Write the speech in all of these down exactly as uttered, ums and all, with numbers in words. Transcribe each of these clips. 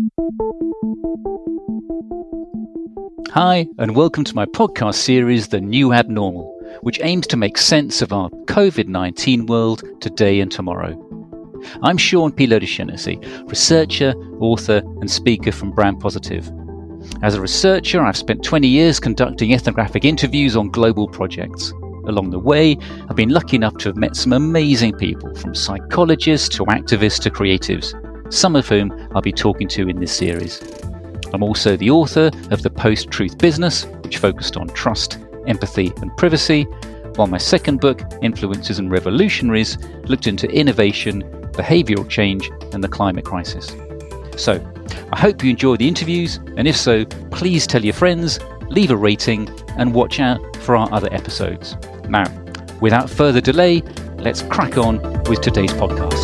Hi, and welcome to my podcast series, The New Abnormal, which aims to make sense of our covid nineteen world today and tomorrow. I'm Sean P. Lodeshenesi, researcher, author, and speaker from Brand Positive. As a researcher, I've spent twenty years conducting ethnographic interviews on global projects. Along the way, I've been lucky enough to have met some amazing people, from psychologists to activists to creatives, some of whom I'll be talking to in this series. I'm also the author of The Post-Truth Business, which focused on trust, empathy and privacy, while my second book, Influencers and Revolutionaries, looked into innovation, behavioural change and the climate crisis. So, I hope you enjoy the interviews, and if so, please tell your friends, leave a rating and watch out for our other episodes. Now, without further delay, let's crack on with today's podcast.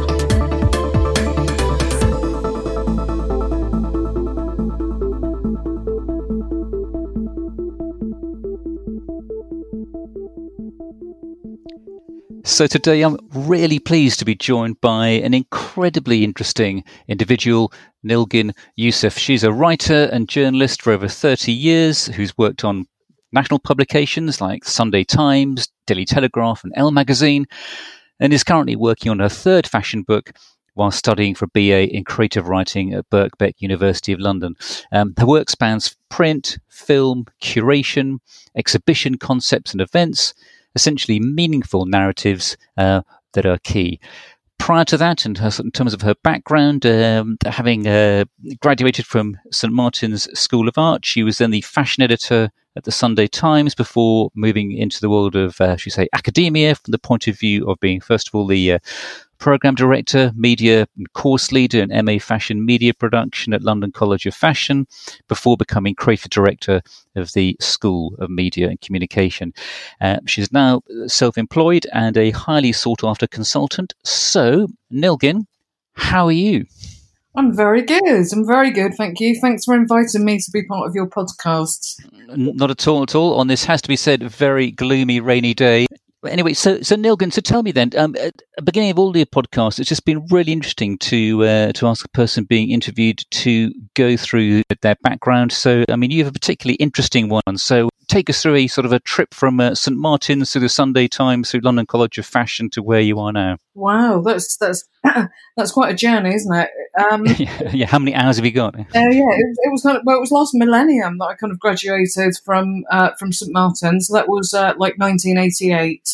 So today I'm really pleased to be joined by an incredibly interesting individual, Nilgün Yusuf. She's a writer and journalist for over thirty years who's worked on national publications like Sunday Times, Daily Telegraph and Elle Magazine, and is currently working on her third fashion book while studying for a B A in creative writing at Birkbeck University of London. Um, her work spans print, film, curation, exhibition concepts and events, essentially meaningful narratives uh, that are key. Prior to that, and her, in terms of her background, um, having uh, graduated from Saint Martin's School of Art, she was then the fashion editor at the Sunday Times before moving into the world of, uh, should we say, academia, from the point of view of being, first of all, the uh, program director, media and course leader in M A Fashion Media Production at London College of Fashion, before becoming creative director of the School of Media and Communication. Uh, she's now self-employed and a highly sought-after consultant. So, Nilgün, how are you? I'm very good. I'm very good. Thank you. Thanks for inviting me to be part of your podcast. Not at all, at all. On this, has to be said, very gloomy, rainy day. Anyway, so so Nilgün, so tell me then, um, at the beginning of all your podcasts, it's just been really interesting to uh, to ask a person being interviewed to go through their background. So, I mean, you have a particularly interesting one. So take us through a sort of a trip from uh, Saint Martin's to the Sunday Times through London College of Fashion to where you are now. Wow, that's that's that's quite a journey, isn't it? Um, yeah, yeah, how many hours have you got? Uh, yeah, it, it was kind of, well, it was last millennium that I kind of graduated from uh, from Saint Martin's. So that was uh, like nineteen eighty-eight,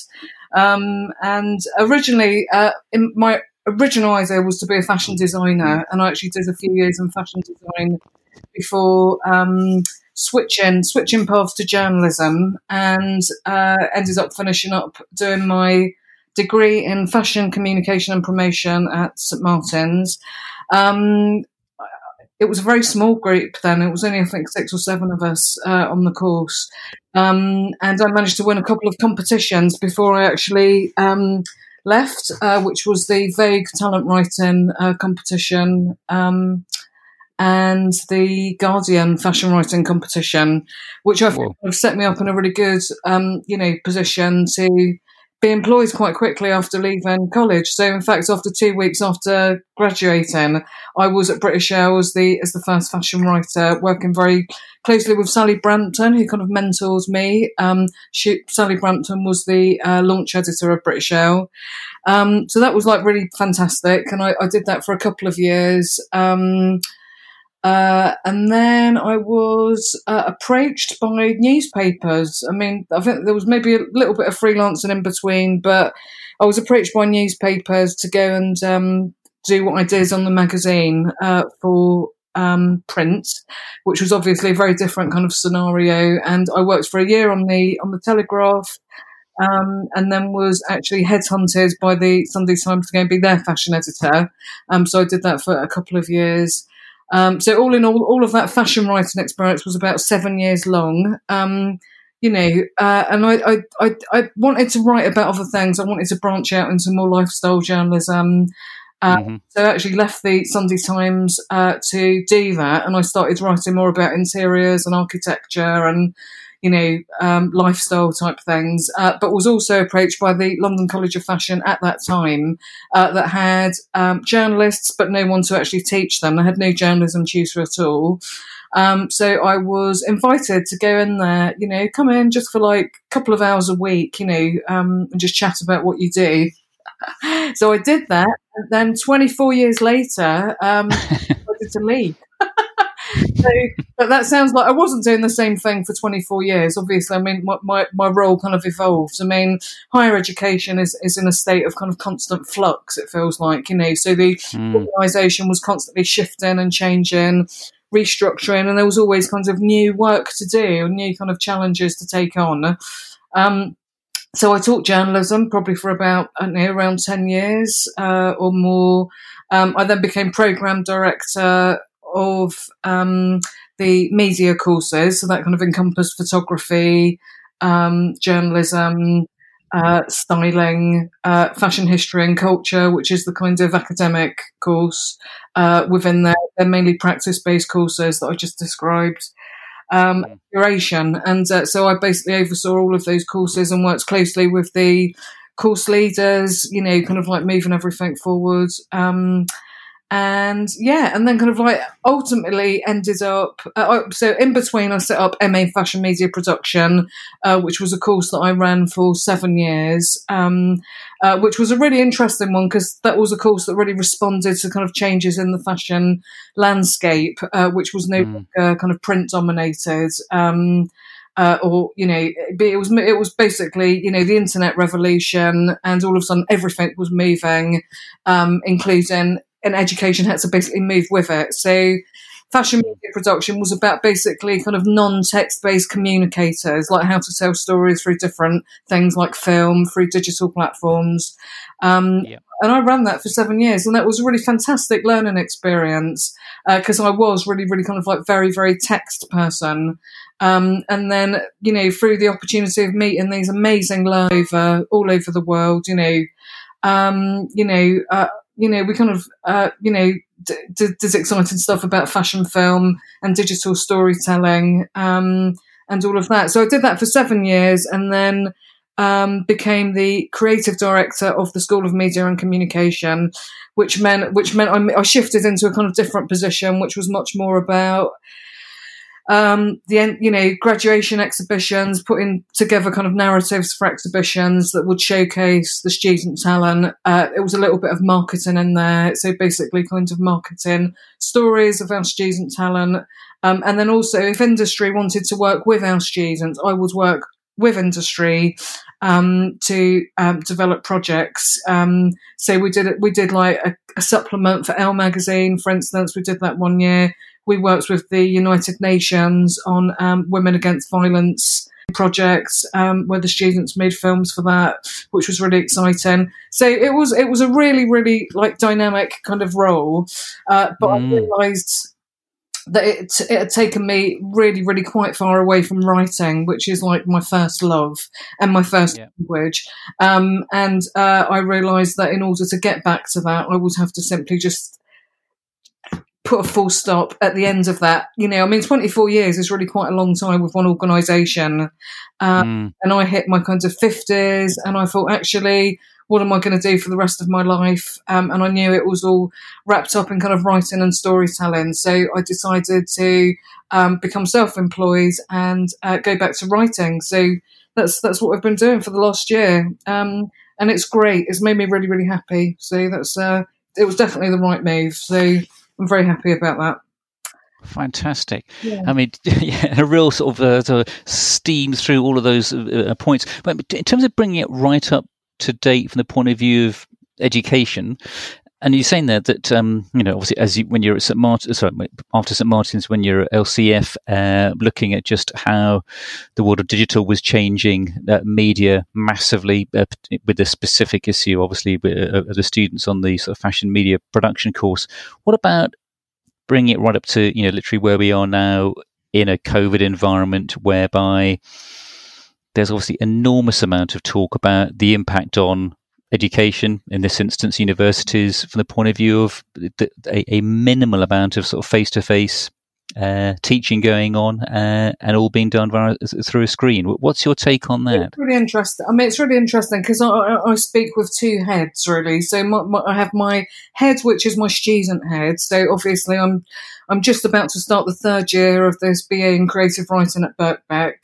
um, and originally, uh, in my original idea was to be a fashion designer, and I actually did a few years in fashion design before um, switching switching paths to journalism, and uh, ended up finishing up doing my degree in fashion communication and promotion at Saint Martin's. Um, it was a very small group then. It was only, I think, six or seven of us uh, on the course. Um, and I managed to win a couple of competitions before I actually um, left, uh, which was the Vogue Talent Writing uh, competition um, and the Guardian Fashion Writing competition, which I think have set me up in a really good, um, you know, position to be employed quite quickly after leaving college. So, in fact, after two weeks after graduating, I was at British Air as the as the first fashion writer, working very closely with Sally Brampton, who kind of mentors me. Um, she, Sally Brampton was the uh, launch editor of British Air. Um, so that was like really fantastic, and I, I did that for a couple of years. Um, Uh, and then I was uh, approached by newspapers. I mean, I think there was maybe a little bit of freelancing in between, but I was approached by newspapers to go and um, do what I did on the magazine uh, for um, print, which was obviously a very different kind of scenario. And I worked for a year on the on the Telegraph, um, and then was actually headhunted by the Sunday Times to go and be their fashion editor. Um, so I did that for a couple of years. Um, so all in all, all of that fashion writing experience was about seven years long. Um, you know, uh, and I, I, I, I wanted to write about other things. I wanted to branch out into more lifestyle journalism. Uh, mm-hmm. So I actually left the Sunday Times uh, to do that, and I started writing more about interiors and architecture and, you know, um, lifestyle type things, uh, but was also approached by the London College of Fashion at that time, uh, that had um, journalists, but no one to actually teach them. They had no journalism tutor at all. Um, so I was invited to go in there, you know, come in just for like a couple of hours a week, you know, um, and just chat about what you do. So I did that. And then twenty-four years later, um, I wanted to leave. So, but that sounds like I wasn't doing the same thing for twenty-four years. Obviously, I mean, my, my, my role kind of evolved. I mean, higher education is, is in a state of kind of constant flux, it feels like, you know, so the mm. organisation was constantly shifting and changing, restructuring, and there was always kind of new work to do and new kind of challenges to take on. Um, so I taught journalism probably for about, I don't know, around ten years uh, or more. Um, I then became programme director of um, the media courses, so that kind of encompassed photography, um, journalism, uh, styling, uh, fashion history and culture, which is the kind of academic course uh, within there. They're mainly practice-based courses that I just described. Um, curation, and uh, so I basically oversaw all of those courses and worked closely with the course leaders, you know, kind of like moving everything forward. Um, And yeah, and then kind of like ultimately ended up, uh, so in between I set up M A Fashion Media Production, uh, which was a course that I ran for seven years, um, uh, which was a really interesting one because that was a course that really responded to kind of changes in the fashion landscape, uh, which was no longer mm. kind of print dominated. Um, uh, or, you know, it was, it was basically, you know, the internet revolution, and all of a sudden everything was moving, um, including and education had to basically move with it. So fashion media production was about basically kind of non-text-based communicators, like how to tell stories through different things like film, through digital platforms. Um, yeah. And I ran that for seven years, and that was a really fantastic learning experience because uh, I was really, really kind of like very, very text person. Um, and then, you know, through the opportunity of meeting these amazing learners over, all over the world, you know, um, you know, uh, you know, we kind of, uh, you know, d- d- did exciting stuff about fashion film and digital storytelling, um, and all of that. So I did that for seven years and then um, became the creative director of the School of Media and Communication, which meant which meant I, I shifted into a kind of different position, which was much more about Um, the, you know, graduation exhibitions, putting together kind of narratives for exhibitions that would showcase the student talent. Uh, it was a little bit of marketing in there. So basically kind of marketing stories of our student talent. Um, and then also if industry wanted to work with our students, I would work with industry, um, to, um, develop projects. Um, so we did, we did like a, a supplement for Elle magazine, for instance. We did that one year. We worked with the United Nations on um, women against violence projects, um, where the students made films for that, which was really exciting. So it was it was a really, really like dynamic kind of role. Uh, but mm. I realised that it, it had taken me really, really quite far away from writing, which is like my first love and my first yeah. language. Um, and uh, I realised that in order to get back to that, I would have to simply just put a full stop at the end of that. You know, I mean, twenty-four years is really quite a long time with one organisation. Um, mm. And I hit my kind of fifties and I thought, actually, what am I going to do for the rest of my life? Um, and I knew it was all wrapped up in kind of writing and storytelling. So I decided to um, become self-employed and uh, go back to writing. So that's that's what I've been doing for the last year. Um, and it's great. It's made me really, really happy. So that's uh, it was definitely the right move. So I'm very happy about that. Fantastic. Yeah. I mean, yeah, a real sort of, uh, sort of steam through all of those uh, points. But in terms of bringing it right up to date from the point of view of education, and you're saying there that, um, you know, obviously as you, when you're at Saint Martin, sorry, after Saint Martin's, when you're at L C F, uh, looking at just how the world of digital was changing uh, media massively, uh, with the specific issue, obviously, uh, of the students on the sort of fashion media production course. What about bringing it right up to, you know, literally where we are now in a COVID environment, whereby there's obviously enormous amount of talk about the impact on education, in this instance universities, from the point of view of the, a, a minimal amount of sort of face-to-face uh, teaching going on, uh, and all being done via, through a screen. What's your take on that? It's really interesting. I mean, it's really interesting because I, I, I speak with two heads, really. So my, my, I have my head, which is my student head. So obviously, I'm I'm just about to start the third year of this B A in creative writing at Birkbeck.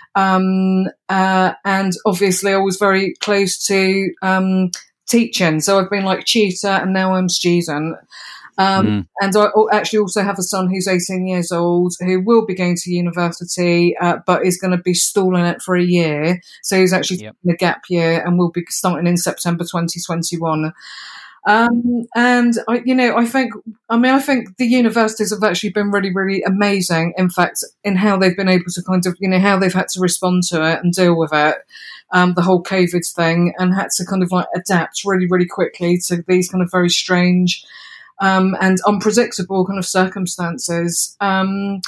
Um, uh, and obviously, I was very close to um, teaching. So I've been like tutor, and now I'm student. Um, mm. And I actually also have a son who's eighteen years old who will be going to university, uh, but is going to be stalling it for a year. So he's actually yep. taking a gap year and will be starting in September twenty twenty-one. Um, and I, you know, I think, I mean, I think the universities have actually been really, really amazing, in fact, in how they've been able to kind of, you know, how they've had to respond to it and deal with it, um, the whole COVID thing, and had to kind of like adapt really, really quickly to these kind of very strange, um, and unpredictable kind of circumstances. Um,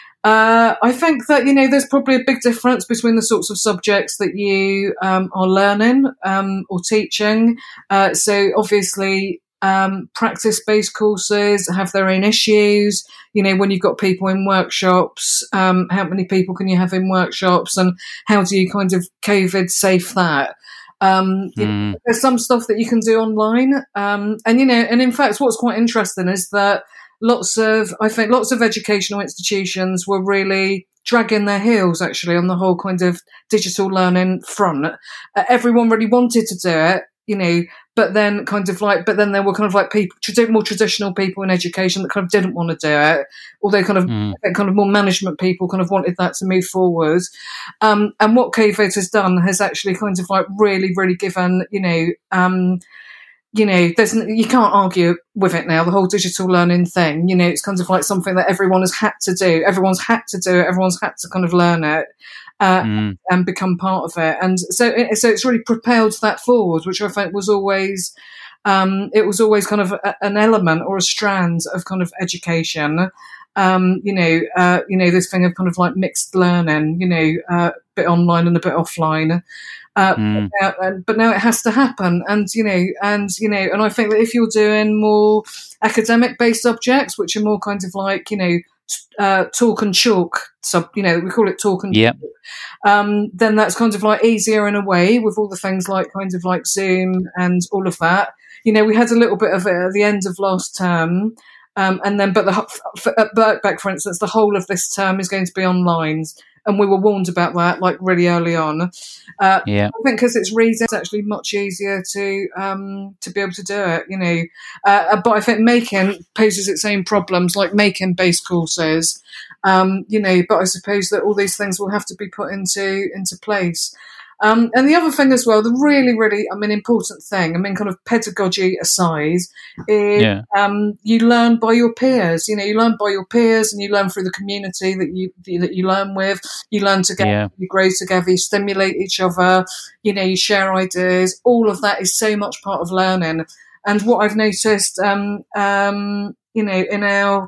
Uh, I think that, you know, there's probably a big difference between the sorts of subjects that you um, are learning um, or teaching. Uh, so obviously, um, practice-based courses have their own issues. You know, when you've got people in workshops, um, how many people can you have in workshops, and how do you kind of COVID safe that? Um, you mm. know, there's some stuff that you can do online. Um, and, you know, and in fact, what's quite interesting is that Lots of, I think, lots of educational institutions were really dragging their heels, actually, on the whole kind of digital learning front. Uh, everyone really wanted to do it, you know, but then kind of like, but then there were kind of like people, more traditional people in education that kind of didn't want to do it, although kind of, mm. kind of more management people kind of wanted that to move forward. Um, and what COVID has done has actually kind of like really, really given, you know, um, you know, there's you can't argue with it now. The whole digital learning thing, you know, it's kind of like something that everyone has had to do. Everyone's had to do it. Everyone's had to kind of learn it uh, mm. and become part of it. And so, it, so it's really propelled that forward, which I think was always, um, it was always kind of a, an element or a strand of kind of education. Um, you know, uh, you know, this thing of kind of like mixed learning, you know, uh, a bit online and a bit offline. Uh, mm. but, now, but now it has to happen, and you know, and you know, and I think that if you're doing more academic-based subjects, which are more kind of like, you know, uh, talk and chalk, sub, you know, we call it talk and yep. chalk, um, then that's kind of like easier in a way with all the things like kind of like Zoom and all of that. You know, we had a little bit of it at the end of last term. Um, and then, but the, at Birkbeck, for instance, the whole of this term is going to be online. And we were warned about that, like, really early on. Uh, yeah. I think because it's reading, it's actually much easier to um, to be able to do it, you know. Uh, but I think making poses its own problems, like making-based courses, um, you know. But I suppose that all these things will have to be put into into place. Um, and the other thing as well, the really, really, I mean, important thing, I mean, kind of pedagogy aside, is yeah. um, you learn by your peers. You know, you learn by your peers, and you learn through the community that you that you learn with. You learn together, yeah. you grow together, you stimulate each other. You know, you share ideas. All of that is so much part of learning. And what I've noticed, um, um, you know, in our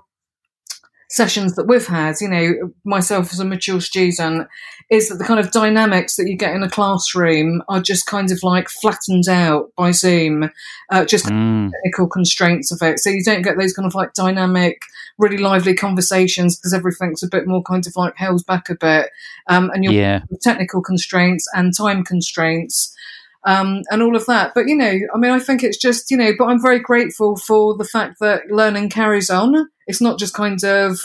sessions that we've had, you know, myself as a mature student, is that the kind of dynamics that you get in a classroom are just kind of like flattened out by Zoom, uh, just mm. technical constraints of it. So you don't get those kind of like dynamic, really lively conversations because everything's a bit more kind of like held back a bit. Um, and you're yeah. technical constraints and time constraints. Um, and all of that. But, you know, I mean, I think it's just, you know, but I'm very grateful for the fact that learning carries on. It's not just kind of,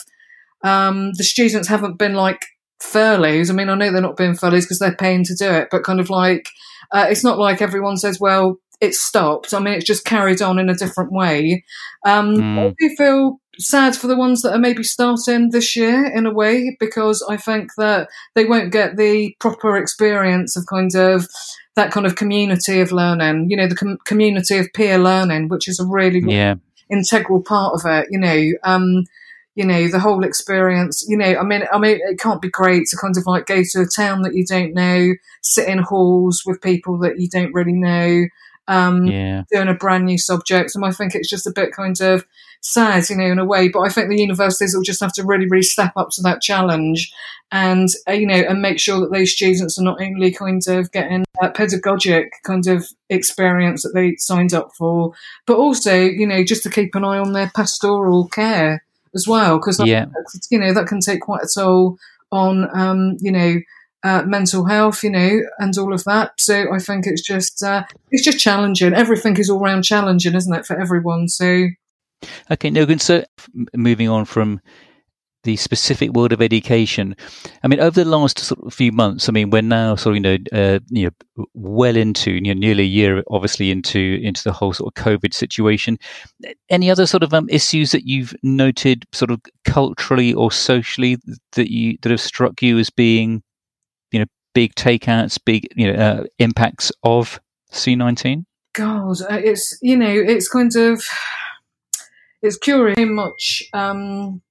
um, the students haven't been like furloughs. I mean, I know they're not being furloughs because they're paying to do it, but kind of like, uh, it's not like everyone says, well, it's stopped. I mean, it's just carried on in a different way. Um, mm. I do feel sad for the ones that are maybe starting this year in a way, because I think that they won't get the proper experience of kind of that kind of community of learning, you know, the com- community of peer learning, which is a really yeah. integral part of it, you know, um, you know, the whole experience, you know, I mean, I mean, it can't be great to kind of like go to a town that you don't know, sit in halls with people that you don't really know, um, yeah. doing a brand new subject. And I think it's just a bit kind of sad, you know, in a way, but I think the universities will just have to really, really step up to that challenge and, uh, you know, and make sure that those students are not only kind of getting a pedagogic kind of experience that they signed up for, but also, you know, just to keep an eye on their pastoral care as well, because Yeah. you know that can take quite a toll on um, you know uh, mental health, you know, and all of that. So I think it's just uh, it's just challenging. Everything is all round challenging, isn't it, for everyone? So okay, Nilghin. So m- moving on from the specific world of education, I mean, over the last sort of few months, I mean, we're now sort of, you know, uh, you know, well into, you know, nearly a year, obviously, into into the whole sort of COVID situation. Any other sort of um, issues that you've noted, sort of culturally or socially, that you that have struck you as being, you know, big takeouts, big, you know, uh, impacts of C nineteen? God, uh, it's you know, it's kind of it's curious how much. Um,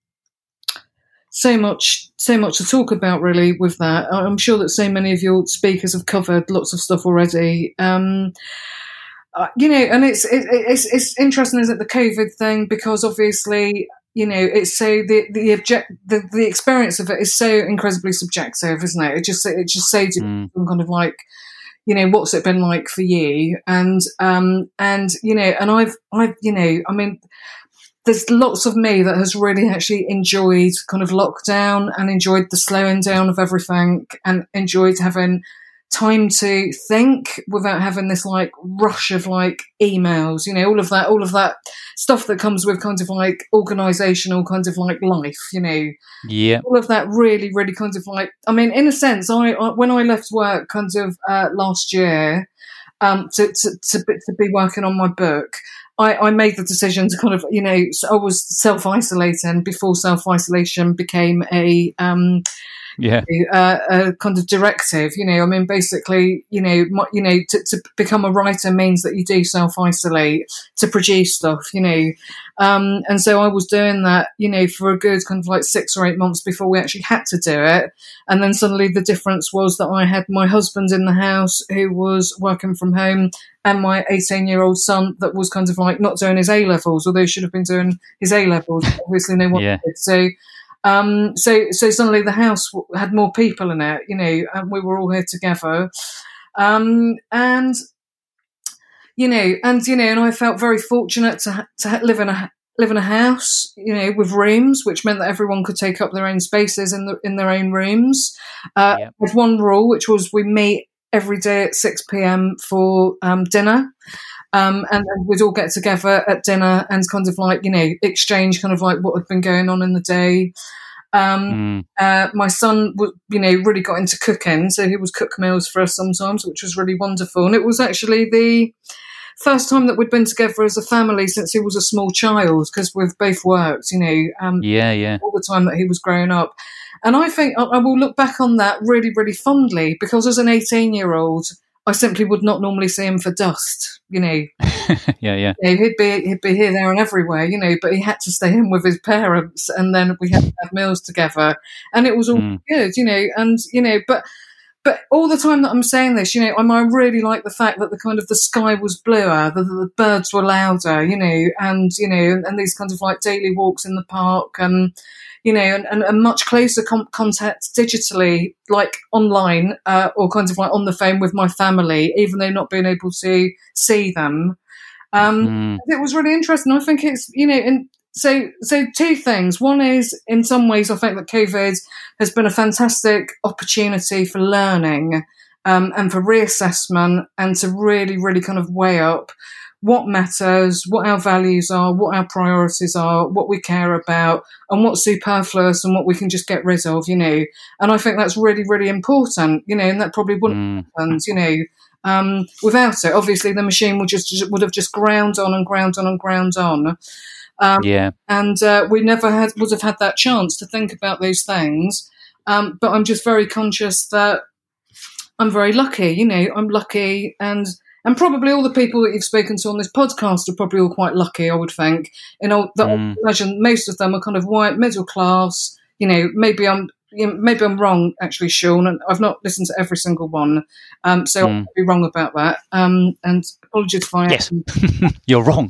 So much, so much to talk about, really, with that. I'm sure that so many of your speakers have covered lots of stuff already. Um, uh, you know, and it's it, it's it's interesting, isn't it, the COVID thing? Because obviously, you know, it's so the the object the, the experience of it is so incredibly subjective, isn't it? It just it just so different, mm. kind of like, you know, what's it been like for you? And um and you know, and I've I've you know, I mean. There's lots of me that has really actually enjoyed kind of lockdown and enjoyed the slowing down of everything and enjoyed having time to think without having this like rush of like emails, you know, all of that, all of that stuff that comes with kind of like organisational kind of like life, you know. Yeah. All of that really, really kind of like, I mean, in a sense, I, I when I left work kind of uh, last year um, to, to, to, to be working on my book, I, I made the decision to kind of, you know, I was self-isolating before self-isolation became a, um, yeah, a, a kind of directive. You know, I mean, basically, you know, my, you know, to, to become a writer means that you do self-isolate to produce stuff. You know, um, and so I was doing that, you know, for a good kind of like six or eight months before we actually had to do it. And then suddenly the difference was that I had my husband in the house who was working from home, and my eighteen-year-old son that was kind of like not doing his A-levels, although he should have been doing his A-levels. Obviously, no one yeah. did. So, um, so, so suddenly the house had more people in it, you know, and we were all here together. Um, and, you know, and, you know, and I felt very fortunate to, to live in a, live in a house, you know, with rooms, which meant that everyone could take up their own spaces in the, in their own rooms. Uh, yeah. With one rule, which was we meet every day at six p.m. for um, dinner. Um, and, and we'd all get together at dinner and kind of like, you know, exchange kind of like what had been going on in the day. Um, mm. uh, my son, w- you know, really got into cooking. So he would cook meals for us sometimes, which was really wonderful. And it was actually the first time that we'd been together as a family since he was a small child, because we've both worked, you know, um, yeah, yeah. all the time that he was growing up. And I think I, I will look back on that really, really fondly, because as an eighteen-year-old, I simply would not normally see him for dust, you know. yeah, yeah. You know, he'd be he'd be here, there, and everywhere, you know. But he had to stay in with his parents, and then we had to have meals together, and it was all mm. good, you know. And you know, but but all the time that I'm saying this, you know, I, I really like the fact that the kind of the sky was bluer, the, the birds were louder, you know, and you know, and, and these kind of like daily walks in the park, and. You know, and, and a much closer com- contact digitally, like online, uh, or kind of like on the phone with my family, even though not being able to see them. Um, mm. It was really interesting. I think it's, you know, and so so two things. One is, in some ways, I think that COVID has been a fantastic opportunity for learning um, and for reassessment, and to really, really kind of weigh up what matters, what our values are, what our priorities are, what we care about, and what's superfluous and what we can just get rid of, you know. And I think that's really, really important, you know, and that probably wouldn't mm. have happened, you know, um, without it. Obviously, the machine would just would have just ground on and ground on and ground on. Um, yeah. And uh, we never had would have had that chance to think about those things. Um, but I'm just very conscious that I'm very lucky, you know, I'm lucky, and And probably all the people that you've spoken to on this podcast are probably all quite lucky, I would think. You know, that mm. I imagine most of them are kind of white, middle class. You know, maybe I'm you know, maybe I'm wrong, actually, Sean, and I've not listened to every single one, um, so mm. I'll be wrong about that. Um, and apologies if I am. Yes, you're wrong.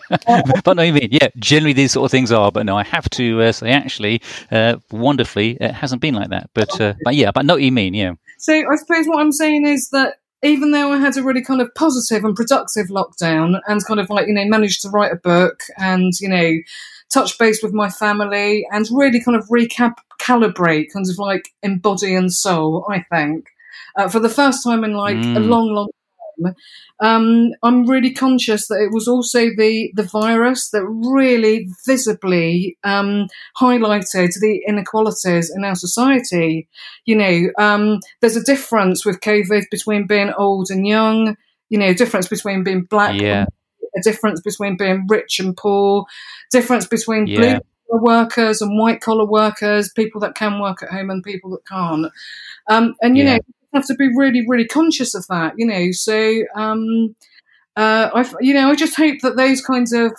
But no, I mean, yeah, generally these sort of things are. But no, I have to uh, say, actually, uh, wonderfully, it hasn't been like that. But uh, but yeah, but I know what you mean, yeah. So I suppose what I'm saying is that even though I had a really kind of positive and productive lockdown, and kind of like, you know, managed to write a book and, you know, touch base with my family, and really kind of recap calibrate, kind of like in body and soul, I think. Uh, for the first time in like mm. a long, long time, um, I'm really conscious that it was also the, the virus that really visibly um, highlighted the inequalities in our society. You know, um, there's a difference with COVID between being old and young, you know, a difference between being black yeah. and a difference between being rich and poor, difference between yeah. blue collar workers and white collar workers, people that can work at home and people that can't. Um, and, you yeah. know, you have to be really, really conscious of that, you know. So, um, uh, I, you know, I just hope that those kinds of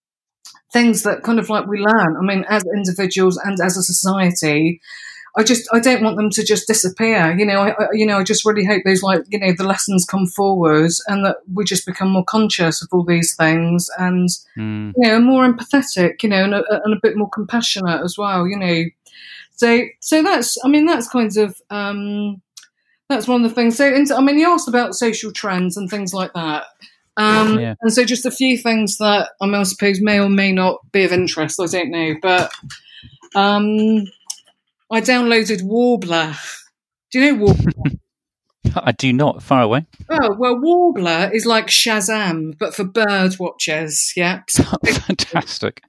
things that kind of like we learn, I mean, as individuals and as a society, I just, I don't want them to just disappear. You know, I, I, you know, I just really hope those, like, you know, the lessons come forward and that we just become more conscious of all these things and, mm. you know, more empathetic, you know, and a, and a bit more compassionate as well, you know. So, so that's, I mean, that's kind of, um, that's one of the things. So, I mean, you asked about social trends and things like that. Um, yeah. And so just a few things that, I mean, I suppose may or may not be of interest. I don't know, but, um, I downloaded Warbler. Do you know Warbler? I do not. Far away. Oh, well, Warbler is like Shazam, but for bird watchers, yeah. Fantastic.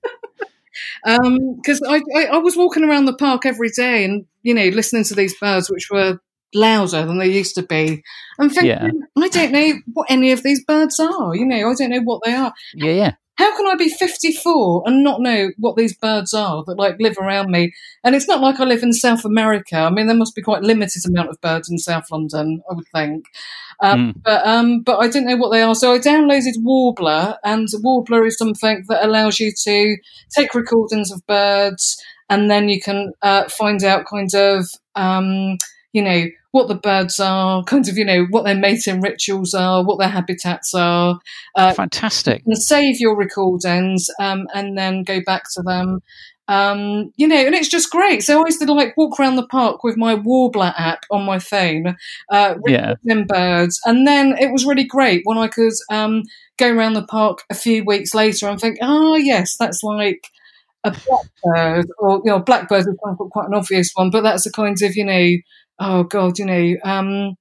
Because um, I, I, I was walking around the park every day and, you know, listening to these birds, which were louder than they used to be. I'm thinking, yeah. I don't know what any of these birds are. You know, I don't know what they are. Yeah, yeah. How can I be fifty-four and not know what these birds are that, like, live around me? And it's not like I live in South America. I mean, there must be quite a limited amount of birds in South London, I would think. Um, mm. But um, but I didn't know what they are. So I downloaded Warbler, and Warbler is something that allows you to take recordings of birds, and then you can uh, find out kind of, um, you know, what the birds are, kind of, you know, what their mating rituals are, what their habitats are. Uh, Fantastic. And save your recordings um, and then go back to them. Um, you know, and it's just great. So I used to like walk around the park with my Warbler app on my phone, uh, recording yeah. birds. And then it was really great when I could um, go around the park a few weeks later and think, oh, yes, that's like a blackbird, or, you know, blackbird is quite an obvious one, but that's a kind of, you know, oh God, you know, um,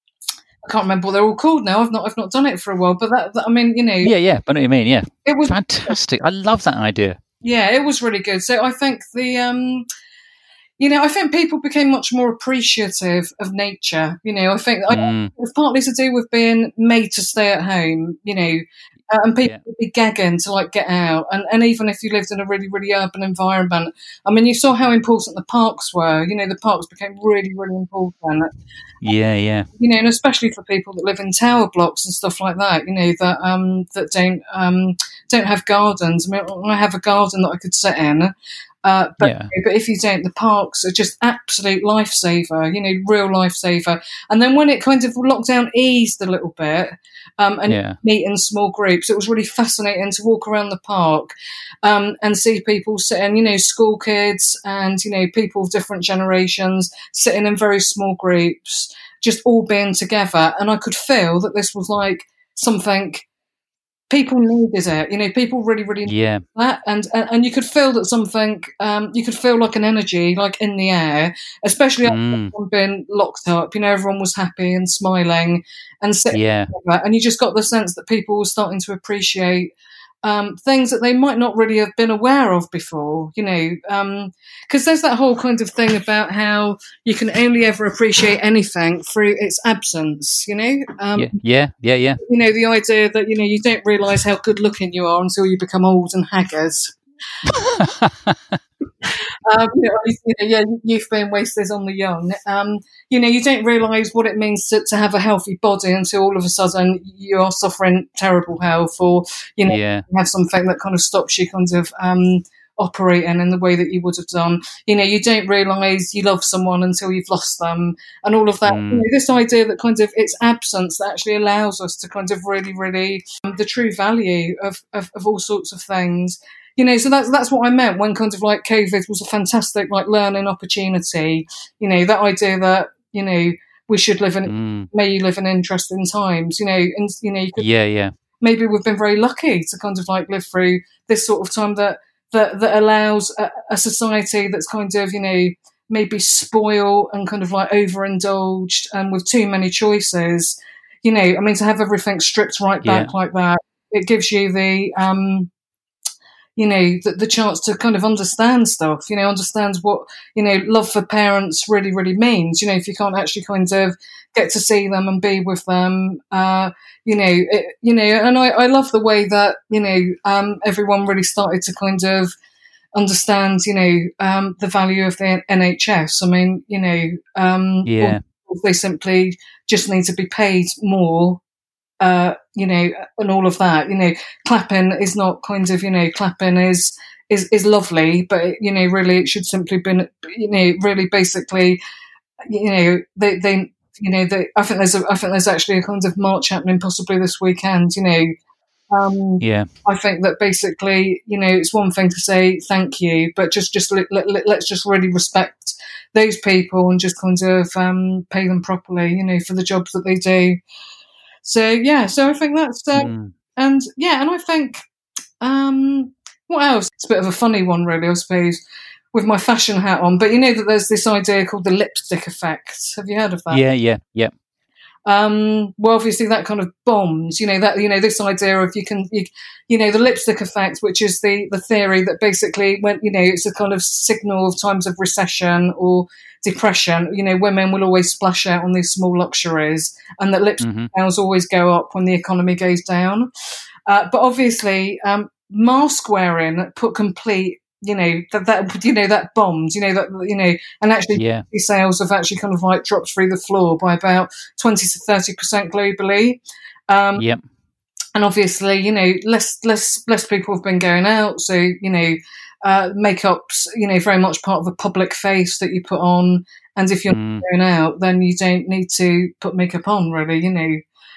I can't remember what they're all called now. I've not, I've not done it for a while, but that, that I mean, you know, yeah, yeah, I know what you mean. Yeah, it was fantastic. I love that idea. Yeah, it was really good. So I think the, um, you know, I think people became much more appreciative of nature. You know, I think mm. I, it was partly to do with being made to stay at home. You know. Uh, and people yeah. would be gagging to like get out, and, and even if you lived in a really, really urban environment, I mean, you saw how important the parks were. You know, the parks became really, really important. Yeah, yeah. You know, and especially for people that live in tower blocks and stuff like that. You know, that um that don't um don't have gardens. I mean, I have a garden that I could sit in. Uh, but yeah. but if you don't, the parks are just absolute lifesaver, you know, real lifesaver. And then when it kind of lockdown eased a little bit, um, and yeah. meet in small groups, it was really fascinating to walk around the park um, and see people sitting, you know, school kids and, you know, people of different generations sitting in very small groups, just all being together. And I could feel that this was like something people needed it, you know, people really, really needed yeah. that. And, and and you could feel that something, um, you could feel like an energy, like in the air, especially after mm. everyone being locked up, you know, everyone was happy and smiling and sitting yeah. together. And you just got the sense that people were starting to appreciate um, things that they might not really have been aware of before, you know, because um, there's that whole kind of thing about how you can only ever appreciate anything through its absence, you know? Um, yeah, yeah, yeah, yeah. You know, the idea that, you know, you don't realise how good looking you are until you become old and haggard. um, you know, you know, yeah, youth being wasted on the young. Um, you know, you don't realise what it means to, to have a healthy body until all of a sudden you are suffering terrible health, or you know, yeah. you have something that kind of stops you kind of um, operating in the way that you would have done. You know, you don't realise you love someone until you've lost them, and all of that. Mm. You know, this idea that kind of its absence that actually allows us to kind of really, really um, the true value of, of, of all sorts of things. You know, so that's that's what I meant when kind of like COVID was a fantastic like learning opportunity. You know, that idea that, you know, we should live in, mm. may you live in interesting times. You know, and you know, you could, yeah, yeah. maybe we've been very lucky to kind of like live through this sort of time that that that allows a, a society that's kind of, you know, maybe spoiled and kind of like overindulged and with too many choices. You know, I mean, to have everything stripped right back Yeah. like that, it gives you the, um, you know, the, the chance to kind of understand stuff, you know, understand what, you know, love for parents really, really means. You know, if you can't actually kind of get to see them and be with them, uh, you know, it, you know, and I, I love the way that, you know, um, everyone really started to kind of understand, you know, um, the value of the N H S. I mean, you know, um, Yeah. they simply just need to be paid more, uh, you know, and all of that. You know, clapping is not kind of, you know, clapping is is is lovely, but you know, really, it should simply been, you know, really basically, you know, they they. You know, they, I think there's a, I think there's actually a kind of march happening possibly this weekend. You know, um, Yeah. I think that basically, you know, it's one thing to say thank you, but just just let, let, let's just really respect those people and just kind of um, pay them properly, you know, for the jobs that they do. So yeah, so I think that's uh, Mm. and yeah, and I think um, what else? It's a bit of a funny one, really, I suppose, with my fashion hat on. But you know that there's this idea called the lipstick effect. Have you heard of that? Yeah. Yeah. Yeah. Um, well, obviously that kind of bombs, you know, that, you know, this idea of you can, you, you know, the lipstick effect, which is the, the theory that basically when, you know, it's a kind of signal of times of recession or depression, you know, women will always splash out on these small luxuries and that lipstick Mm-hmm. sales always go up when the economy goes down. Uh, but obviously, um, mask wearing put complete, you know, that, that, you know, that bombed, you know, that, you know, and actually Yeah. sales have actually kind of like dropped through the floor by about twenty to thirty percent globally. Um, Yep. and obviously, you know, less, less, less people have been going out. So, you know, uh, makeup's, you know, very much part of a public face that you put on. And if you're Mm. going out, then you don't need to put makeup on, really, you know.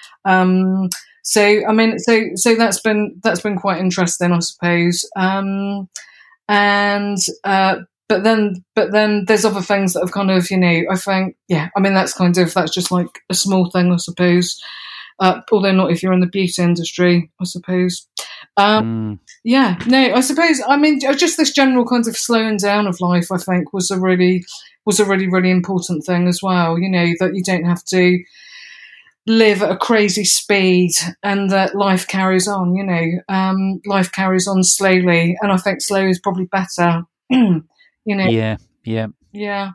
Um, so, I mean, so, so that's been, that's been quite interesting, I suppose. Um, and, uh, but then, but then there's other things that have kind of, you know, I think, yeah, I mean, that's kind of, that's just like a small thing, I suppose. Uh, although not if you're in the beauty industry, I suppose. Um, Mm. yeah, no, I suppose, I mean, just this general kind of slowing down of life, I think was a really, was a really, really important thing as well. You know, that you don't have to live at a crazy speed and that life carries on, you know, um, life carries on slowly. And I think slow is probably better, you know. Yeah. Yeah. Yeah.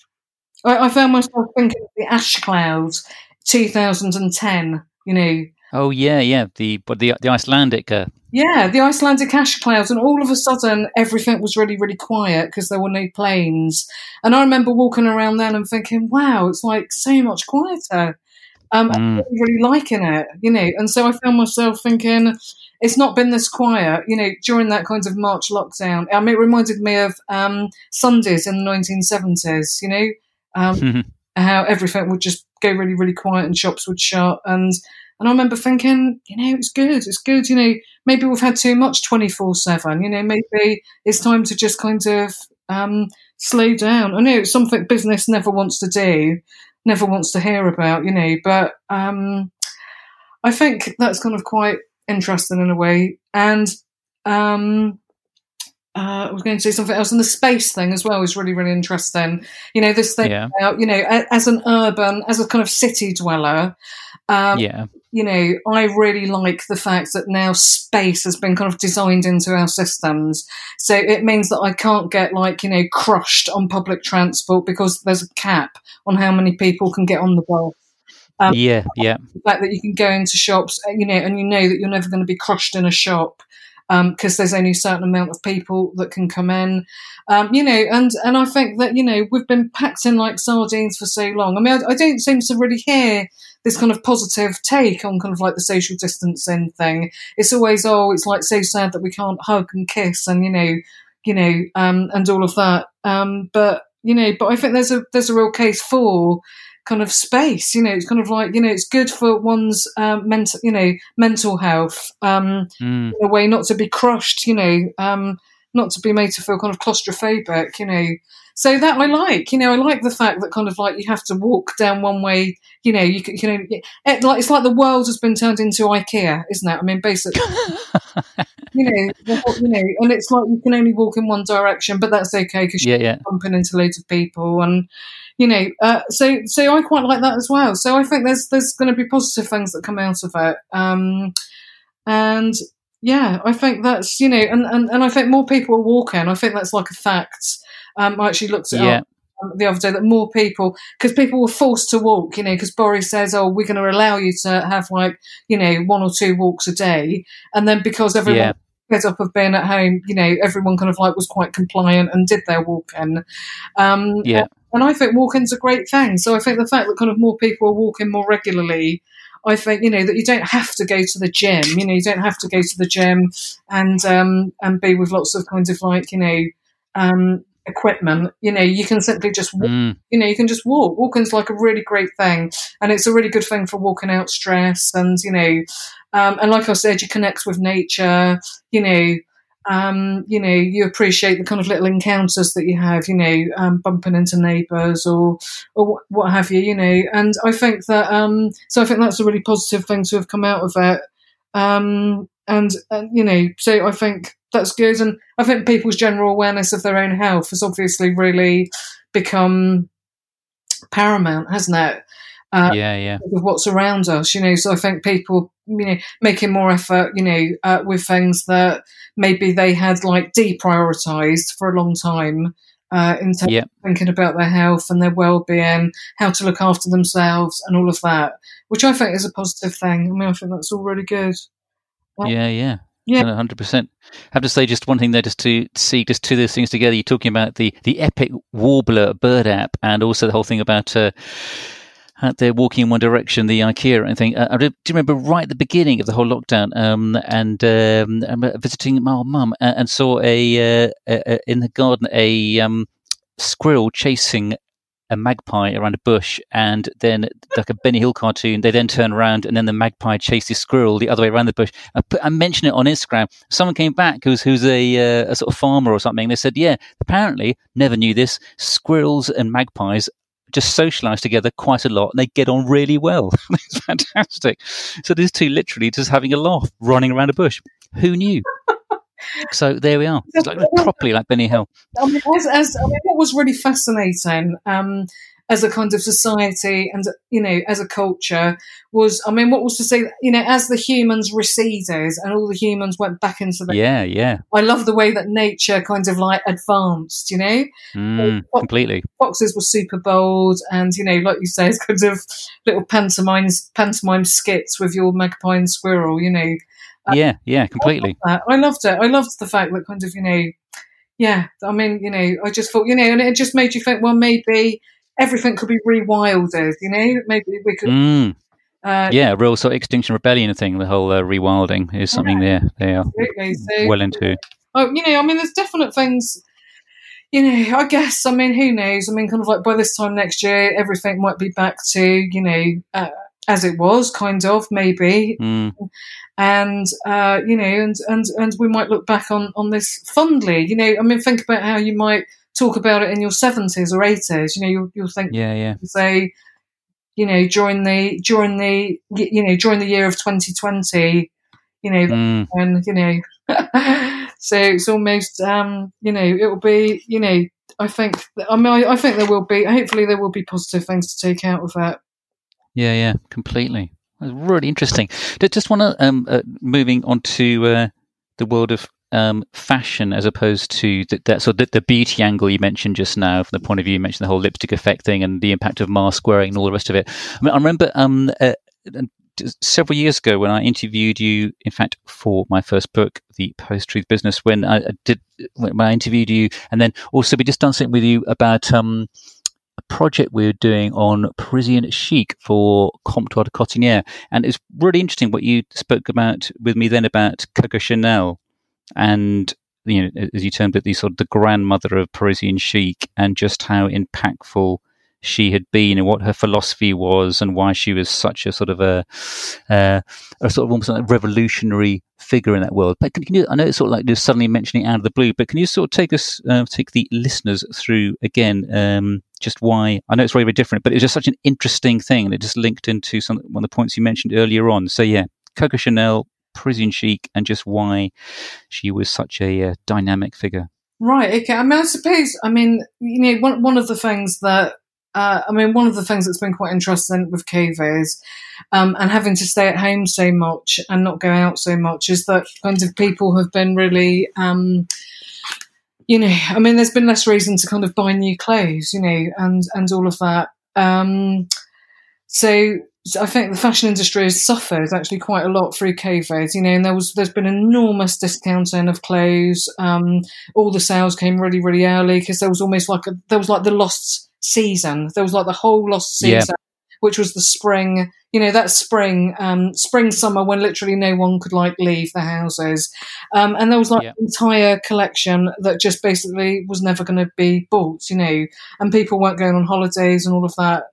I, I found myself thinking of the ash cloud two thousand ten, you know. Oh yeah. Yeah. The but the the Icelandic. Uh, Yeah, the Icelandic ash clouds, and all of a sudden everything was really, really quiet because there were no planes. And I remember walking around then and thinking, wow, it's like so much quieter. Um, I'm mm. really, really liking it, you know. And so I found myself thinking, it's not been this quiet, you know, during that kind of March lockdown. I mean, it reminded me of um, Sundays in the nineteen seventies, you know, um, how everything would just go really, really quiet and shops would shut. And and I remember thinking, you know, it's good, it's good, you know, maybe we've had too much twenty-four seven, you know, maybe it's time to just kind of um, slow down. I know it's something business never wants to do, never wants to hear about, you know, but um, I think that's kind of quite interesting in a way. And um, uh, I was going to say something else, and the space thing as well is really, really interesting. You know, this thing Yeah. about, you know, as an urban, as a kind of city dweller, um, Yeah. you know, I really like the fact that now space has been kind of designed into our systems. So it means that I can't get like, you know, crushed on public transport because there's a cap on how many people can get on the bus. Um, Yeah. Yeah. the fact that you can go into shops, you know, and you know that you're never going to be crushed in a shop because um, there's only a certain amount of people that can come in, um, you know, and, and I think that, you know, we've been packed in like sardines for so long. I mean, I, I don't seem to really hear this kind of positive take on kind of like the social distancing thing. It's always, oh, it's like so sad that we can't hug and kiss and, you know, you know, um, and all of that. Um, but, you know, but I think there's a, there's a real case for kind of space, you know, it's kind of like, you know, it's good for one's um, mental, you know, mental health, um, Mm. in a way not to be crushed, you know, um, not to be made to feel kind of claustrophobic, you know. So that I like, you know, I like the fact that kind of like you have to walk down one way, you know, you can, you know, it, like it's like the world has been turned into IKEA, isn't it? I mean, basically, you know, the, you know, and it's like you can only walk in one direction, but that's okay because yeah, you're yeah. bumping into loads of people, and you know, uh, so so I quite like that as well. So I think there's there's going to be positive things that come out of it, um, and yeah, I think that's, you know, and, and, and I think more people are walking. I think that's like a fact. Um, I actually looked it Yeah. up the other day that more people, because people were forced to walk, you know, because Boris says, oh, we're going to allow you to have like, you know, one or two walks a day. And then because everyone Yeah. fed up of being at home, you know, everyone kind of like was quite compliant and did their walking. Um, Yeah. And I think walking's a great thing. So I think the fact that kind of more people are walking more regularly, I think, you know, that you don't have to go to the gym, you know, you don't have to go to the gym and um, and be with lots of kinds of like, you know, um, equipment, you know, you can simply just walk, Mm. you know, you can just walk. Walking's like a really great thing, and it's a really good thing for walking out stress, and, you know, um, and like I said, you connect with nature, you know, um, you know, you appreciate the kind of little encounters that you have, you know, um, bumping into neighbours or or what have you, you know, and I think that, um, so I think that's a really positive thing to have come out of it, um, and, and, you know, so I think that's good, and I think people's general awareness of their own health has obviously really become paramount, hasn't it? Uh, yeah, yeah. With what's around us, you know, so I think people, you know, making more effort, you know, uh, with things that maybe they had like deprioritised for a long time, uh, in terms Yeah. of thinking about their health and their well-being, how to look after themselves and all of that, which I think is a positive thing. I mean, I think that's all really good. Uh, Yeah, yeah. Yeah. one hundred percent. I have to say just one thing there, just to see just two of those things together. You're talking about the, the Epic Warbler bird app, and also the whole thing about uh, out there walking in one direction, the IKEA and thing. Uh, I do remember right at the beginning of the whole lockdown, um, and um, I'm visiting my mum and, and saw a, uh, a, a in the garden a um, squirrel chasing a magpie around a bush, and then like a Benny Hill cartoon, they then turn around and then the magpie chased the squirrel the other way around the bush. I, put, I mentioned it on Instagram. Someone came back who's who's a, uh, a sort of farmer or something. They said, yeah, apparently, never knew this, squirrels and magpies just socialise together quite a lot, and they get on really well. It's fantastic. So these two literally just having a laugh, running around a bush. Who knew? So there we are. It's like properly like Benny Hill. I mean, as, as, I mean, what was really fascinating um, as a kind of society and, you know, as a culture was, I mean, what was to say, you know, as the humans receded and all the humans went back into the... Yeah, yeah. I love the way that nature kind of like advanced, you know? Mm, so, completely. Foxes were super bold and, you know, like you say, it's kind of little pantomime, pantomime skits with your magpie and squirrel, you know? Yeah, yeah, completely. I loved, I loved it. I loved the fact that kind of, you know, yeah, I mean, you know, I just thought, you know, and it just made you think, well, maybe everything could be rewilded, you know, maybe we could. Mm. Uh, yeah, a real sort of Extinction Rebellion thing, the whole uh, rewilding is something yeah, there they are so, well into. Oh, you know, I mean, there's definite things, you know, I guess, I mean, who knows? I mean, kind of like by this time next year, everything might be back to, you know, uh, as it was, kind of, maybe. Mm. And, uh, you know, and, and, and we might look back on, on this fondly, you know, I mean, think about how you might talk about it in your seventies or eighties, you know, you'll, you'll think, yeah, yeah. say, you know, during the, during the, you know, during the year of twenty twenty, you know, mm. and, you know, so it's almost, um, you know, it will be, you know, I think, I mean, I, I think there will be, hopefully there will be positive things to take out of that. Yeah, yeah, completely. It's really interesting. Just want to um, uh, moving on to uh, the world of um, fashion, as opposed to the, that sort of the, the beauty angle you mentioned just now. From the point of view, you mentioned the whole lipstick effect thing and the impact of mask wearing and all the rest of it. I mean, I remember um, uh, several years ago when I interviewed you, in fact, for my first book, The Post-Truth Business, when I did when I interviewed you, and then also we just done something with you about. Um, a project we were doing on Parisian chic for Comptoir de Cottoniere. And it's really interesting what you spoke about with me then about Coco Chanel and, you know, as you termed it, the sort of the grandmother of Parisian chic, and just how impactful she had been and what her philosophy was and why she was such a sort of a, uh, a sort of almost like a revolutionary figure in that world. But can, can you, I know it's sort of like just suddenly mentioning out of the blue, but can you sort of take us, uh, take the listeners through again, um, just why, I know it's very, very different, but it was just such an interesting thing, and it just linked into some one of the points you mentioned earlier on. So yeah, Coco Chanel, Parisian chic, and just why she was such a uh, dynamic figure. Right. Okay. I mean, I suppose, I mean, you know, one, one of the things that, uh, I mean, one of the things that's been quite interesting with COVID is, um, and having to stay at home so much and not go out so much, is that kind of people have been really, um, you know, I mean, there's been less reason to kind of buy new clothes, you know, and, and all of that. Um, so, So I think the fashion industry has suffered actually quite a lot through COVID, you know, and there was, there's been enormous discounting of clothes. Um, all the sales came really, really early because there was almost like a, there was like the lost season. There was like the whole lost season, yeah. which was the spring, you know, that spring, um, spring, summer when literally no one could like leave the houses. Um, and there was like yeah. an entire collection that just basically was never going to be bought, you know, and people weren't going on holidays and all of that.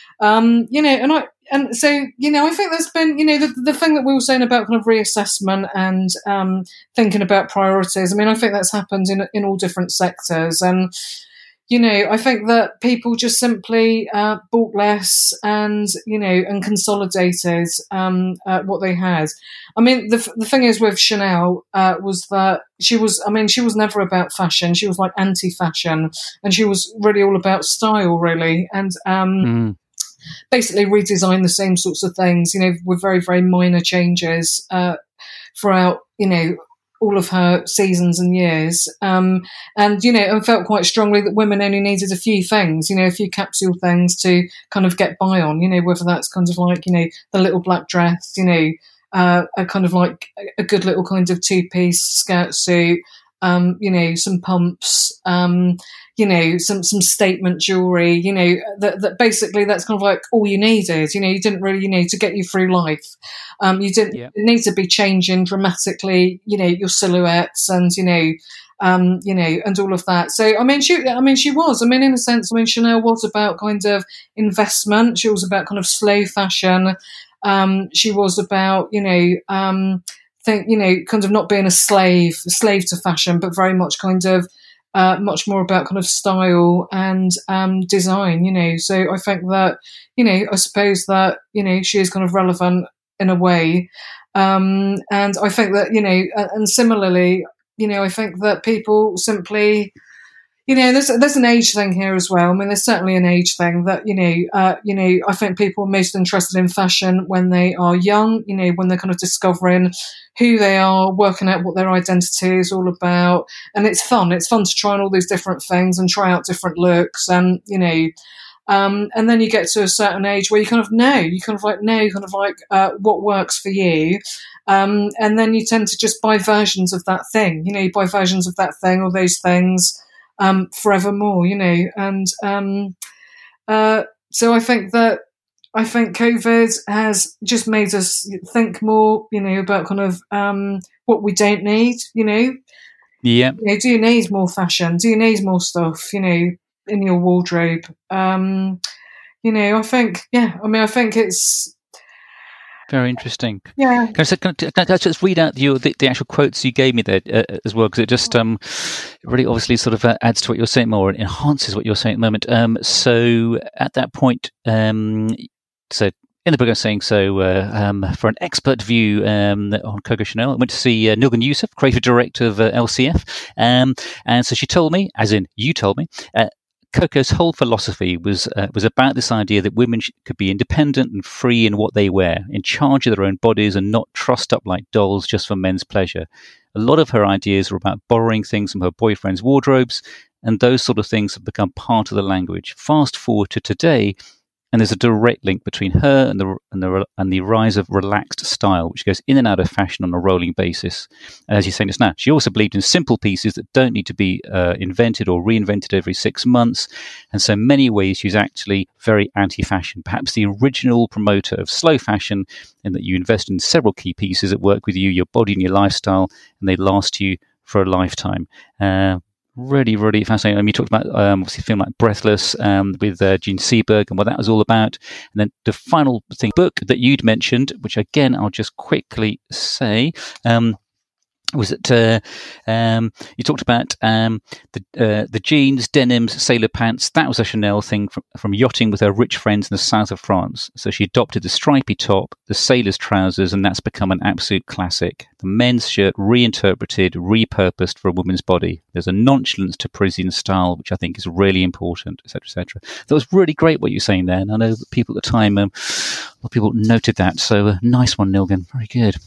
Um, you know, and I, and so, you know, I think there's been, you know, the, the thing that we were saying about kind of reassessment and um, thinking about priorities. I mean, I think that's happened in in all different sectors. And, you know, I think that people just simply uh, bought less and, you know, and consolidated um, uh, what they had. I mean, the the thing is with Chanel uh, was that she was, I mean, she was never about fashion. She was like anti-fashion, and she was really all about style, really. And, um, mm. basically redesign the same sorts of things, you know, with very, very minor changes uh, throughout, you know, all of her seasons and years. Um, and, you know, and felt quite strongly that women only needed a few things, you know, a few capsule things to kind of get by on, you know, whether that's kind of like, you know, the little black dress, you know, uh, a kind of like a good little kind of two-piece skirt suit, um, you know, some pumps, um, you know, some, some statement jewelry, you know, that, that basically that's kind of like all you needed, you know, you didn't really, you know, to get you through life. Um, you didn't yeah. need to be changing dramatically, you know, your silhouettes and, you know, um, you know, and all of that. So, I mean, she, I mean, she was, I mean, in a sense, I mean, Chanel was about kind of investment. She was about kind of slow fashion. Um, she was about, you know, um, think, you know, kind of not being a slave, a slave to fashion, but very much kind of, Uh, much more about kind of style and um, design, you know. So I think that, you know, I suppose that, you know, she is kind of relevant in a way. Um, and I think that, you know, and similarly, you know, I think that people simply, you know, there's there's an age thing here as well. I mean, there's certainly an age thing that, you know, uh, you know, I think people are most interested in fashion when they are young, you know, when they're kind of discovering who they are, working out what their identity is all about. And it's fun. It's fun to try on all these different things and try out different looks. And, you know, um, and then you get to a certain age where you kind of know, you kind of like know kind of like uh, what works for you. Um, and then you tend to just buy versions of that thing, you know, you buy versions of that thing or those things um, forevermore, you know. And um, uh, so I think that I think COVID has just made us think more, you know, about kind of um, what we don't need, you know. Yeah. You know, do you need more fashion? Do you need more stuff, you know, in your wardrobe? Um, you know, I think, yeah, I mean, I think it's... Very interesting. Yeah. Can I, can I, can I just read out your, the, the actual quotes you gave me there uh, as well? Because it just um, really obviously sort of uh, adds to what you're saying more and enhances what you're saying at the moment. Um, so at that point... Um, So in the book, I'm saying, so uh, um, for an expert view um, on Coco Chanel, I went to see uh, Nilgün Yusuf, creative director of uh, L C F. Um, and so she told me, as in you told me, uh, Coco's whole philosophy was uh, was about this idea that women sh- could be independent and free in what they wear, in charge of their own bodies and not trussed up like dolls just for men's pleasure. A lot of her ideas were about borrowing things from her boyfriend's wardrobes, and those sort of things have become part of the language. Fast forward to today, and there's a direct link between her and the and the and the rise of relaxed style, which goes in and out of fashion on a rolling basis. As you're saying just now, she also believed in simple pieces that don't need to be uh, invented or reinvented every six months. And so, in many ways, she's actually very anti-fashion, perhaps the original promoter of slow fashion, in that you invest in several key pieces that work with you, your body and your lifestyle, and they last you for a lifetime. Uh, really, really fascinating. I mean, you talked about um, obviously a film like Breathless um, with uh, Gene Seberg and what that was all about. And then the final thing, book that you'd mentioned, which again, I'll just quickly say, um, was that uh, um, you talked about um, the uh, the jeans, denims, sailor pants. That was a Chanel thing from, from yachting with her rich friends in the south of France. So she adopted the stripy top, the sailor's trousers, and that's become an absolute classic. The men's shirt reinterpreted, repurposed for a woman's body. There's a nonchalance to Parisian style, which I think is really important, et cetera, et cetera. That was really great what you're saying there, and I know that people at the time, um, a lot of people noted that. So uh, nice one, Nilgün. Very good.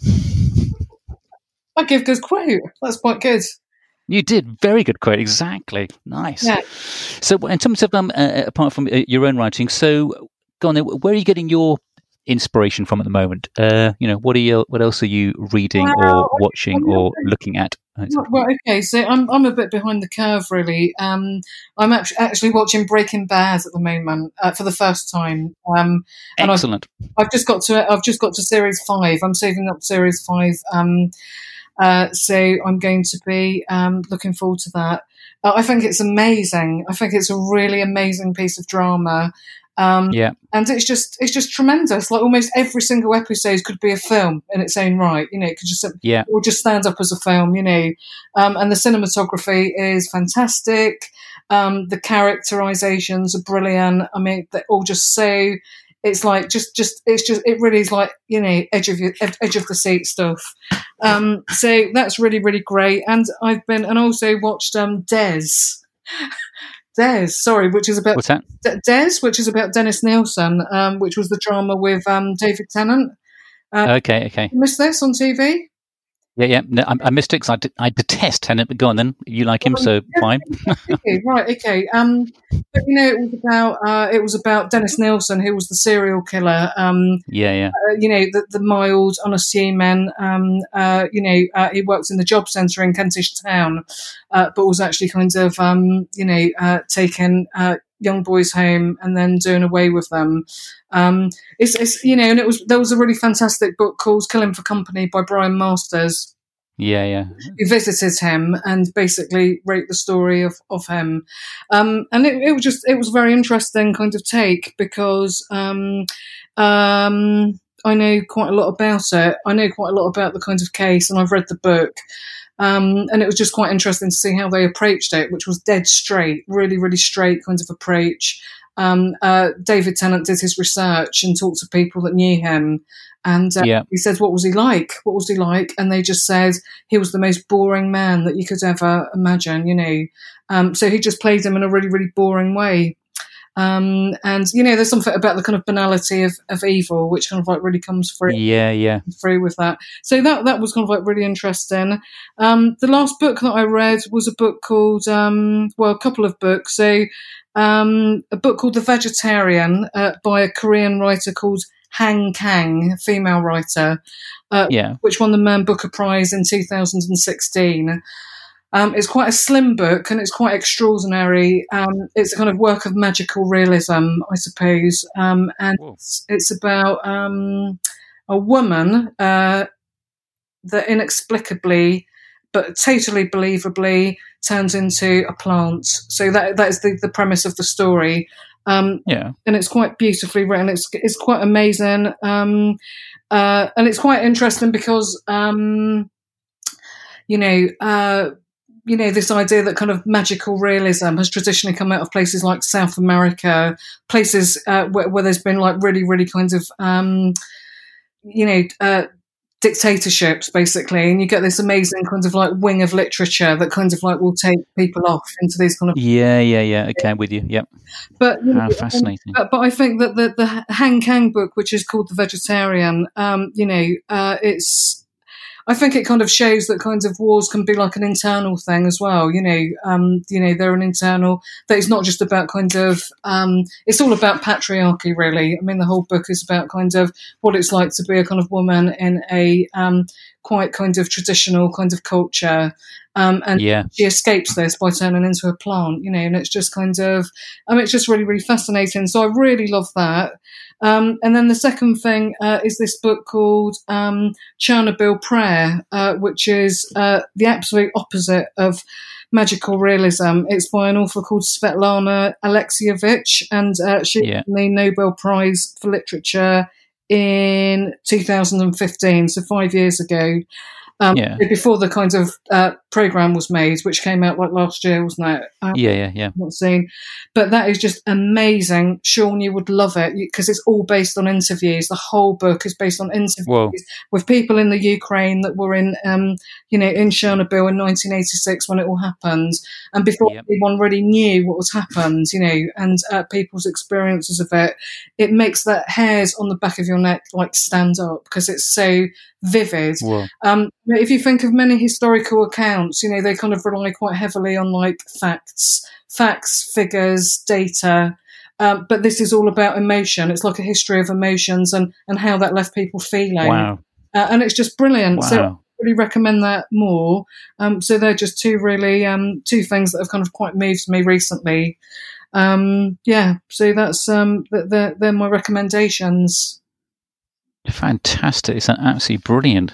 I give good quote. That's quite good. You did. Very good quote. Exactly. Nice. Yeah. So in terms of, um, uh, apart from uh, your own writing, so go on then, where are you getting your inspiration from at the moment? Uh, you know, what are you, what else are you reading Well, or watching well, or looking at? Well, okay, so I'm I'm a bit behind the curve, really. Um, I'm actually, actually watching Breaking Bad at the moment uh, for the first time. Um, and Excellent. I've, I've just got to I've just got to series five. I'm saving up series five. Um, uh, so I'm going to be um, looking forward to that. Uh, I think it's amazing. I think it's a really amazing piece of drama. Um, yeah, and it's just it's just tremendous. Like almost every single episode could be a film in its own right. You know, it could just yeah, or just stand up as a film. You know, um, and the cinematography is fantastic. Um, the characterizations are brilliant. I mean, they're all just so. It's like just just it's just it really is like, you know, edge of your edge of the seat stuff. Um, so that's really really great. And I've been and also watched um, Des. Des, sorry, which is about what's that? Des, which is about Dennis Nielsen, um, which was the drama with um, David Tennant. Uh, okay, okay. You missed this on T V? Yeah, yeah. No, I, I missed it because I, de- I detest Tennant. But go on then. You like him, so yeah, fine. okay, right, okay. Um, but you know, it was about uh, it was about Dennis Nielsen, who was the serial killer. Um, yeah, yeah. Uh, you know, the, the mild, unassuming. Um, uh, you know, uh, he worked in the job centre in Kentish Town, uh, but was actually kind of, um, you know, uh, taking uh, young boys home and then doing away with them. Um, it's, it's, you know, and it was there was a really fantastic book called Killing for Company by Brian Masters. Yeah, yeah. Who visited him and basically wrote the story of, of him. Um, and it, it was just, it was a very interesting kind of take because um, um, I know quite a lot about it. I know quite a lot about the kind of case and I've read the book. Um, and it was just quite interesting to see how they approached it, which was dead straight, really, really straight kind of approach. Um, uh, David Tennant did his research and talked to people that knew him. And uh, yeah. he said, what was he like? What was he like? And they just said he was the most boring man that you could ever imagine, you know. Um, so he just played him in a really, really boring way. Um, and, you know, there's something about the kind of banality of, of evil, which kind of like really comes through. Yeah, yeah. Through with that. So that, that was kind of like really interesting. Um, the last book that I read was a book called, um, well, a couple of books. So um, a book called The Vegetarian uh, by a Korean writer called Han Kang, a female writer, uh, yeah. which won the Man Booker Prize in two thousand sixteen. Um, it's quite a slim book and it's quite extraordinary. Um, it's a kind of work of magical realism, I suppose. Um, and it's, it's about um, a woman uh, that inexplicably, but totally believably, turns into a plant. So that that is the, the premise of the story. Um, yeah, and it's quite beautifully written. It's it's quite amazing, um, uh, and it's quite interesting because um, you know, uh, you know, this idea that kind of magical realism has traditionally come out of places like South America, places uh, where, where there's been like really, really kinds of um, you know. Uh, dictatorships basically, and you get this amazing kind of like wing of literature that kind of like will take people off into these kind of yeah yeah yeah okay, I'm with you. Yep. But you know, How fascinating. But, but I think that the the Han Kang book, which is called The Vegetarian, um, you know, uh, it's I think it kind of shows that kinds of wars can be like an internal thing as well. You know, um, you know, they're an internal. That it's not just about kind of. Um, it's all about patriarchy, really. I mean, the whole book is about kind of what it's like to be a kind of woman in a um, quite kind of traditional kind of culture. Um, and yeah. she escapes this by turning into a plant, you know, and it's just kind of, I mean, it's just really, really fascinating. So I really love that. Um, and then the second thing uh, is this book called um, Chernobyl Prayer, uh, which is uh, the absolute opposite of magical realism. It's by an author called Svetlana Alexievich, and uh, she Yeah. won the Nobel Prize for Literature in two thousand fifteen, so five years ago. Um, Yeah. Before the kind of uh, program was made, which came out like last year, wasn't it? Um, Yeah, yeah, yeah. Not seen, but that is just amazing. Sean, you would love it because it's all based on interviews. The whole book is based on interviews Whoa. with people in the Ukraine that were in, um, you know, in Chernobyl in nineteen eighty-six when it all happened, and before Yep. anyone really knew what was happened, you know, and uh, people's experiences of it. It makes the hairs on the back of your neck like stand up because it's so vivid. Whoa. Um, if you think of many historical accounts, you know, they kind of rely quite heavily on like facts, facts, figures, data. Um, but this is all about emotion. It's like a history of emotions and, and how that left people feeling. Wow. Uh, and it's just brilliant. Wow. So I really recommend that more. Um, so they're just two really, um, two things that have kind of quite moved me recently. Um, yeah. So that's, um, they're, they're my recommendations. Fantastic. It's absolutely brilliant.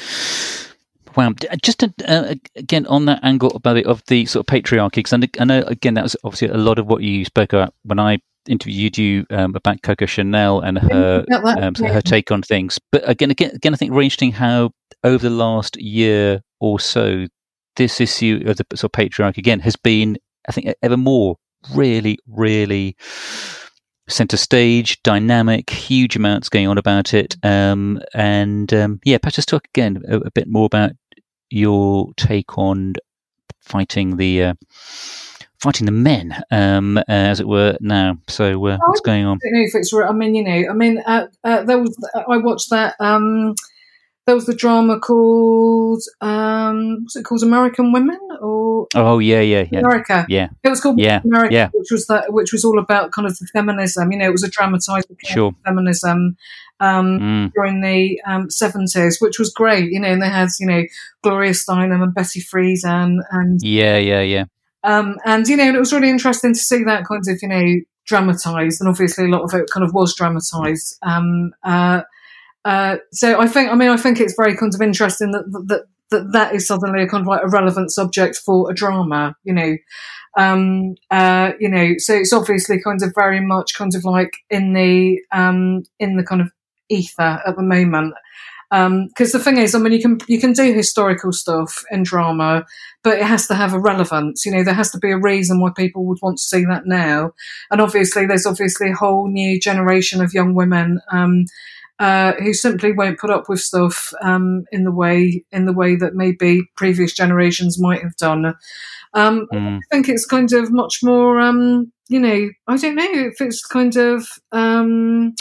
Wow. Just to, uh, again, on that angle about the, of the sort of patriarchy, because I know, again, that was obviously a lot of what you spoke about when I interviewed you um, about Coco Chanel and her um, her take on things. But again, again, again, I think really interesting how over the last year or so, this issue of the sort of patriarchy, again, has been, I think, ever more really, really center stage, dynamic, huge amounts going on about it. Um, and um, yeah, perhaps just talk again a, a bit more about your take on fighting the uh, fighting the men, um, uh, as it were. Now, so uh, what's going on? I don't know if it's. I mean, you know, I mean, uh, uh, there was. I watched that. Um, there was the drama called. Um, what's it called? American Women or? Oh yeah, yeah, yeah. America. Yeah. It was called yeah, America, yeah. which was that, which was all about kind of the feminism. You know, it was a dramatised sure. feminism um, mm. during the um, seventies, which was great. You know, and they had you know Gloria Steinem and Betty Friedan and yeah, yeah, yeah. Um, and you know, and it was really interesting to see that kind of you know dramatised, and obviously a lot of it kind of was dramatised. Um, uh, uh, so I think, I mean, I think it's very kind of interesting that that that that is suddenly a kind of like a relevant subject for a drama, you know. Um, uh, you know, so it's obviously kind of very much kind of like in the um, in the kind of ether at the moment. Because um, the thing is, I mean, you can you can do historical stuff in drama, but it has to have a relevance. You know, there has to be a reason why people would want to see that now. And obviously, there's obviously a whole new generation of young women um, uh, who simply won't put up with stuff um, in the way in the way that maybe previous generations might have done. Um, mm. I think it's kind of much more. Um, you know, I don't know if it's kind of. Um,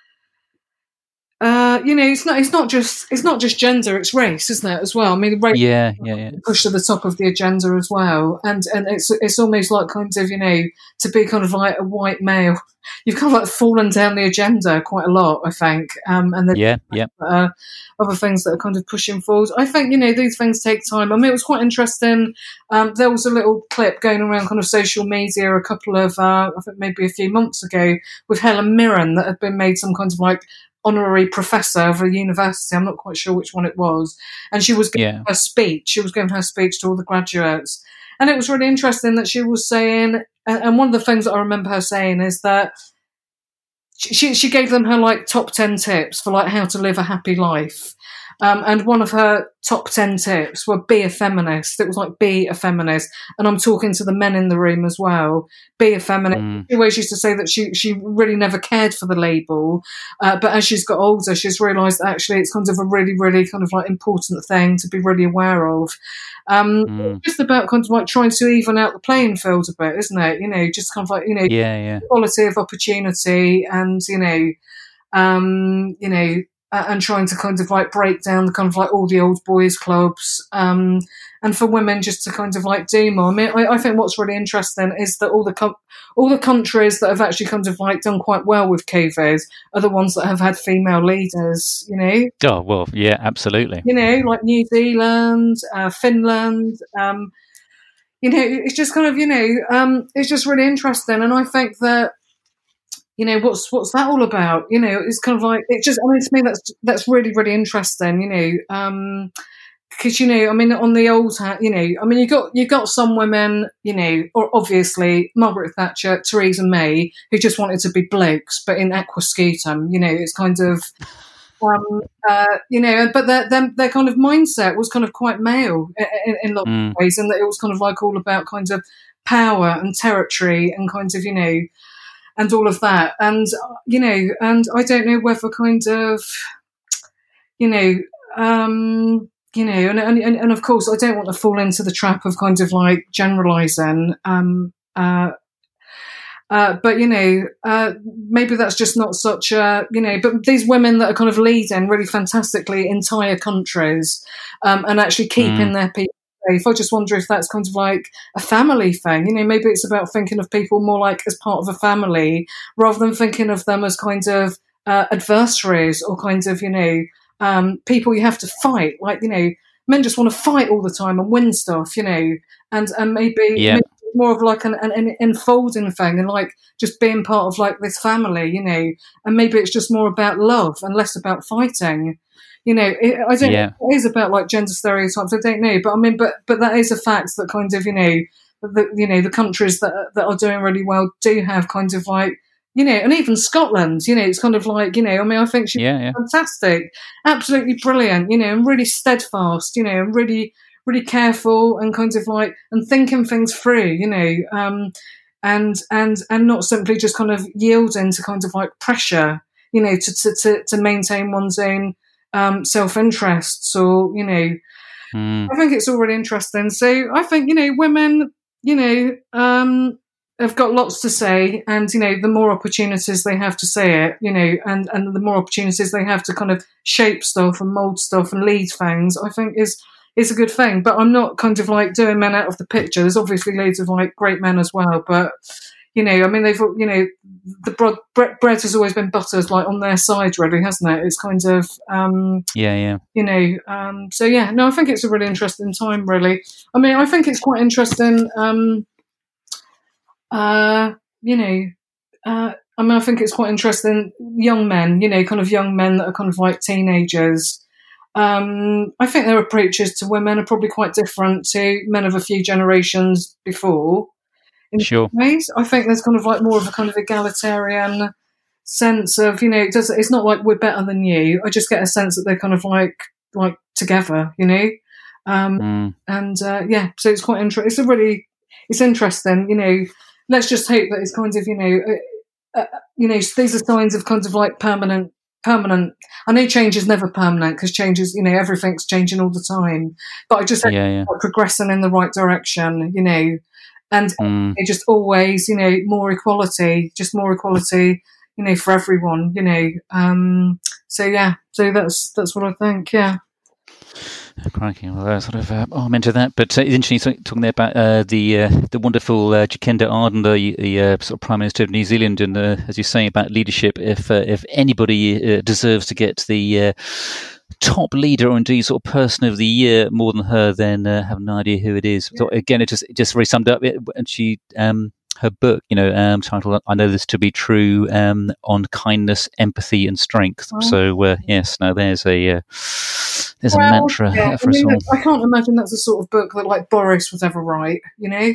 Uh, you know, it's not. It's not just. It's not just gender. It's race, isn't it? As well. I mean, race yeah, yeah, yeah. pushed to the top of the agenda as well, and and it's it's almost like kind of you know to be kind of like a white male, you've kind of like fallen down the agenda quite a lot, I think. Um, and then yeah, yeah, uh, other things that are kind of pushing forward. I think you know these things take time. I mean, it was quite interesting. Um, there was a little clip going around kind of social media a couple of uh, I think maybe a few months ago with Helen Mirren that had been made some kind of like honorary professor of a university. I'm not quite sure which one it was. And she was giving yeah. her speech. She was giving her speech to all the graduates. And it was really interesting that she was saying, and one of the things that I remember her saying is that she she gave them her like top ten tips for like how to live a happy life. Um, and one of her top ten tips were be a feminist. It was like, be a feminist. And I'm talking to the men in the room as well. Be a feminist. Mm. She always used to say that she, she really never cared for the label. Uh, but as she's got older, she's realised that actually it's kind of a really, really kind of like important thing to be really aware of. Um, mm. It's just about kind of like trying to even out the playing field a bit, isn't it? You know, just kind of like, you know, yeah, yeah. equality of opportunity and, you know, um, you know, Uh, and trying to kind of like break down the kind of like all the old boys clubs, um, and for women just to kind of like do more. I mean, I, I think what's really interesting is that all the com- all the countries that have actually kind of like done quite well with COVID are the ones that have had female leaders. You know? Oh well, yeah, absolutely. You know, like New Zealand, uh, Finland. Um, you know, it's just kind of you know, um, it's just really interesting, and I think that. You know, what's what's that all about? You know, it's kind of like, it just, I mean, to me, that's that's really, really interesting, you know. Um, because, you know, I mean, on the old, you know, I mean, you got you got some women, you know, or obviously Margaret Thatcher, Theresa May, who just wanted to be blokes, but in aqua scutum, you know, it's kind of, um, uh, you know, but their, their their kind of mindset was kind of quite male in, in lots Mm. of ways, and that it was kind of like all about kind of power and territory and kind of, you know, and all of that, and you know, and I don't know whether kind of, you know, um, you know, and, and and of course, I don't want to fall into the trap of kind of like generalising. Um, uh, uh, but you know, uh, maybe that's just not such a, you know. But these women that are kind of leading really fantastically entire countries, um, and actually keeping Mm. their people safe. I just wonder if that's kind of like a family thing. You know, maybe it's about thinking of people more like as part of a family rather than thinking of them as kind of uh, adversaries or kind of, you know, um, people you have to fight. Like, you know, men just want to fight all the time and win stuff, you know, and and maybe, Yeah. maybe more of like an, an, an enfolding thing and like just being part of like this family, you know, and maybe it's just more about love and less about fighting. You know, it, I don't Yeah. know what it is about like gender stereotypes. I don't know, but I mean, but but that is a fact that kind of, you know, the you know the countries that that are doing really well do have kind of like, you know, and even Scotland, you know, it's kind of like, you know, I mean, I think she's Yeah. Yeah. fantastic, absolutely brilliant, you know, and really steadfast, you know, and really really careful and kind of like and thinking things through, you know, um, and and and not simply just kind of yielding to kind of like pressure, you know, to to to, to maintain one's own um, self-interests or, you know, Mm. I think it's all really interesting. So I think, you know, women, you know, um, have got lots to say, and, you know, the more opportunities they have to say it, you know, and, and the more opportunities they have to kind of shape stuff and mould stuff and lead things, I think is is a good thing. But I'm not kind of like doing men out of the picture. There's obviously loads of like great men as well, but, you know, I mean, they've, you know, the bread, bread has always been buttered like on their side, really, hasn't it? It's kind of, um, Yeah. Yeah. you know, um, so yeah, no, I think it's a really interesting time, really. I mean, I think it's quite interesting, um, uh, you know, uh, I mean, I think it's quite interesting, young men, you know, kind of young men that are kind of like teenagers. Um, I think their approaches to women are probably quite different to men of a few generations before. In Sure. some ways, I think there's kind of like more of a kind of egalitarian sense of, you know, it does, it's not like we're better than you. I just get a sense that they're kind of like like together, you know, um, Mm. and uh, yeah, so it's quite interesting. It's a really, it's interesting, you know. Let's just hope that it's kind of, you know, uh, uh, you know, these are signs of kind of like permanent. Permanent. I know change is never permanent because change is, you know, everything's changing all the time. But I just hope Yeah. Yeah. we're progressing in the right direction, you know, and Mm. it just always, you know, more equality, just more equality, you know, for everyone, you know. Um, so yeah, so that's that's what I think. Yeah. Crikey, well, uh, sort of, uh, oh, I'm into that. But uh, it's interesting talking there about uh, the uh, the wonderful uh, Jacinda Ardern, the, the uh, sort of Prime Minister of New Zealand, and uh, as you say about leadership, if uh, if anybody uh, deserves to get the uh, top leader or indeed sort of person of the year more than her, then uh, have no idea who it is. Yeah. So again, it just it just really summed up. It, and she. Um, her book, you know, um, titled "I Know This to Be True," um, on kindness, empathy, and strength. Oh. So uh, yes, now there's a uh, there's Well, a mantra yeah, for I us mean, all. I can't imagine that's the sort of book that like Boris would ever write, you know.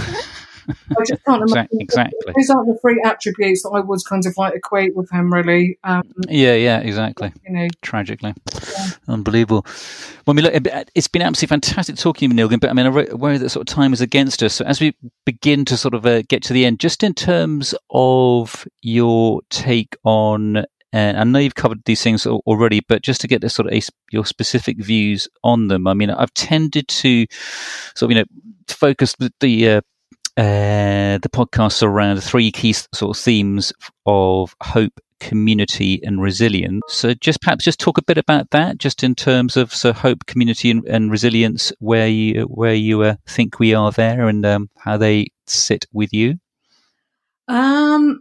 I just can't imagine. Exactly. These aren't the three attributes that I would kind of like equate with him, really. Um, Yeah, yeah, exactly. you know, Tragically, yeah. unbelievable. Well, I mean, look, it's been absolutely fantastic talking to you, Nilghin. But I mean, I worry that sort of time is against us. So as we begin to sort of uh, get to the end, just in terms of your take on, and I know you've covered these things already, but just to get the sort of a, your specific views on them. I mean, I've tended to sort of, you know, focus the, the uh, uh, the podcasts around three key sort of themes of hope, community, and resilience. So just perhaps just talk a bit about that, just in terms of so hope, community, and, and resilience, where you where you uh, think we are there, and um, how they sit with you. Um.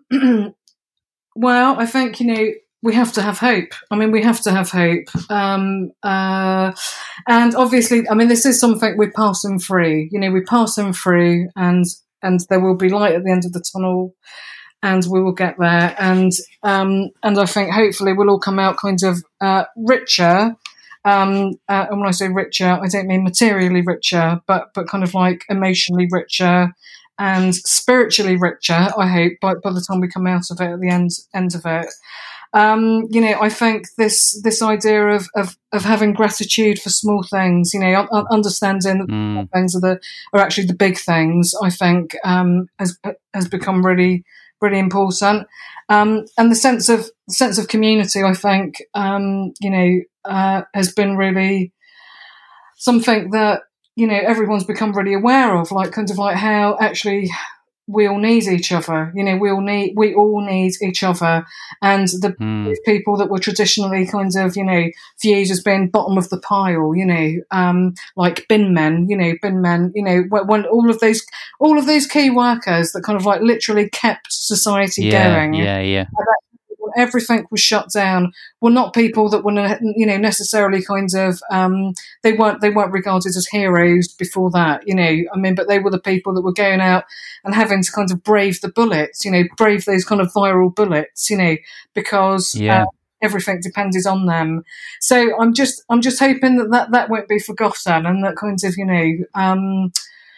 Well, I think, you know, we have to have hope. I mean, we have to have hope. Um, uh, and obviously, I mean, this is something we're passing through. You know, we pass them through, and and there will be light at the end of the tunnel, and we will get there. And um, and I think hopefully we'll all come out kind of uh, richer Um, uh, and when I say richer, I don't mean materially richer, but but kind of like emotionally richer and spiritually richer. I hope by by the time we come out of it, at the end end of it. Um, you know, I think this this idea of, of, of having gratitude for small things, you know, un- understanding that Mm. things are the are actually the big things, I think um, has has become really really important. Um, and the sense of sense of community, I think, um, you know, uh, has been really something that, you know, everyone's become really aware of, like kind of like how actually we all need each other. You know, we all need we all need each other, and the Mm. people that were traditionally kind of, you know, viewed as being bottom of the pile, you know, um, like bin men, you know, bin men, you know, when, when all of those all of those key workers that kind of like literally kept society Yeah, going. yeah, yeah. When everything was shut down, were not people that were, you know, necessarily kind of um, they weren't they weren't regarded as heroes before that, you know. I mean, but they were the people that were going out and having to kind of brave the bullets, you know, brave those kind of viral bullets, you know, because Yeah. uh, everything depended on them. So I'm just I'm just hoping that that, that won't be forgotten, and that kind of, you know, um,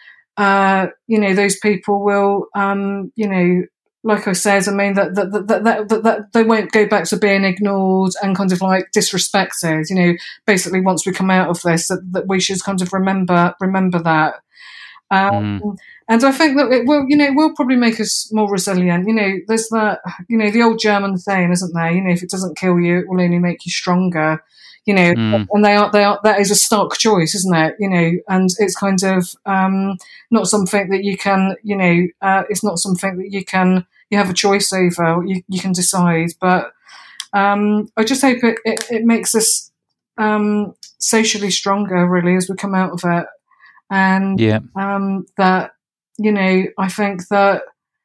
uh, you know, those people will, um, you know. Like I said, I mean that that, that that that that they won't go back to being ignored and kind of like disrespected. You know, basically once we come out of this, that, that we should kind of remember remember that. Um, Mm. and I think that it will, you know, it will probably make us more resilient. You know, there's that, you know, the old German saying, isn't there? You know, if it doesn't kill you, it will only make you stronger. You know, Mm. and they are, they are, that is a stark choice, isn't it? You know, and it's kind of, um, not something that you can, you know, uh, it's not something that you can, you have a choice over, you, you can decide. But, um, I just hope it, it, it makes us, um, socially stronger, really, as we come out of it. And, Yeah. um, that, you know, I think that,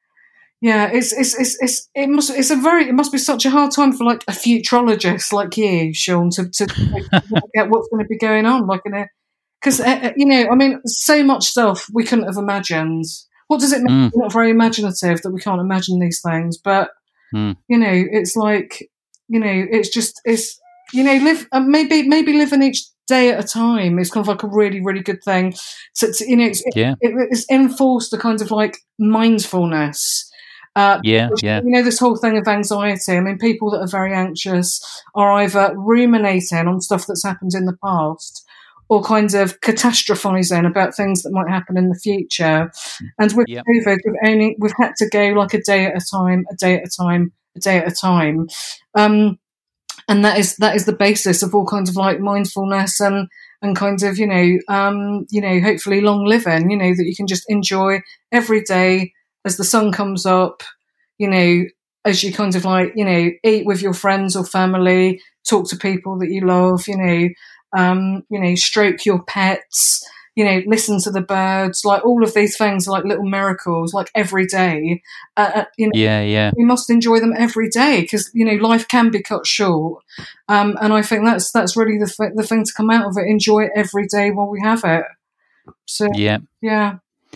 yeah, it's it's it's it's it must it's a very it must be such a hard time for like a futurologist like you, Sean, to to work out what's going to be going on, like in a because uh, you know, I mean, so much stuff we couldn't have imagined. What does it mean? Mm. We're not very imaginative that we can't imagine these things, but Mm. you know, it's like, you know, it's just it's you know, live uh, maybe maybe living each day at a time is kind of like a really really good thing. So to, you know, it's, Yeah. it, it's enforced a kind of like mindfulness. Uh, Yeah, yeah. You know, this whole thing of anxiety. I mean, people that are very anxious are either ruminating on stuff that's happened in the past or kind of catastrophizing about things that might happen in the future. And with Yep. COVID, we've only we've had to go like a day at a time, a day at a time, a day at a time. Um, and that is that is the basis of all kinds of like mindfulness and and kind of, you know, um, you know, hopefully long living, you know, that you can just enjoy every day as the sun comes up, you know, as you kind of like, you know, eat with your friends or family, talk to people that you love, you know, um, you know, stroke your pets, you know, listen to the birds, like all of these things are like little miracles, like every day. Uh, you know, Yeah, yeah. we must enjoy them every day because, you know, life can be cut short. Um, and I think that's that's really the th- the thing to come out of it. Enjoy it every day while we have it. So, Yeah. yeah.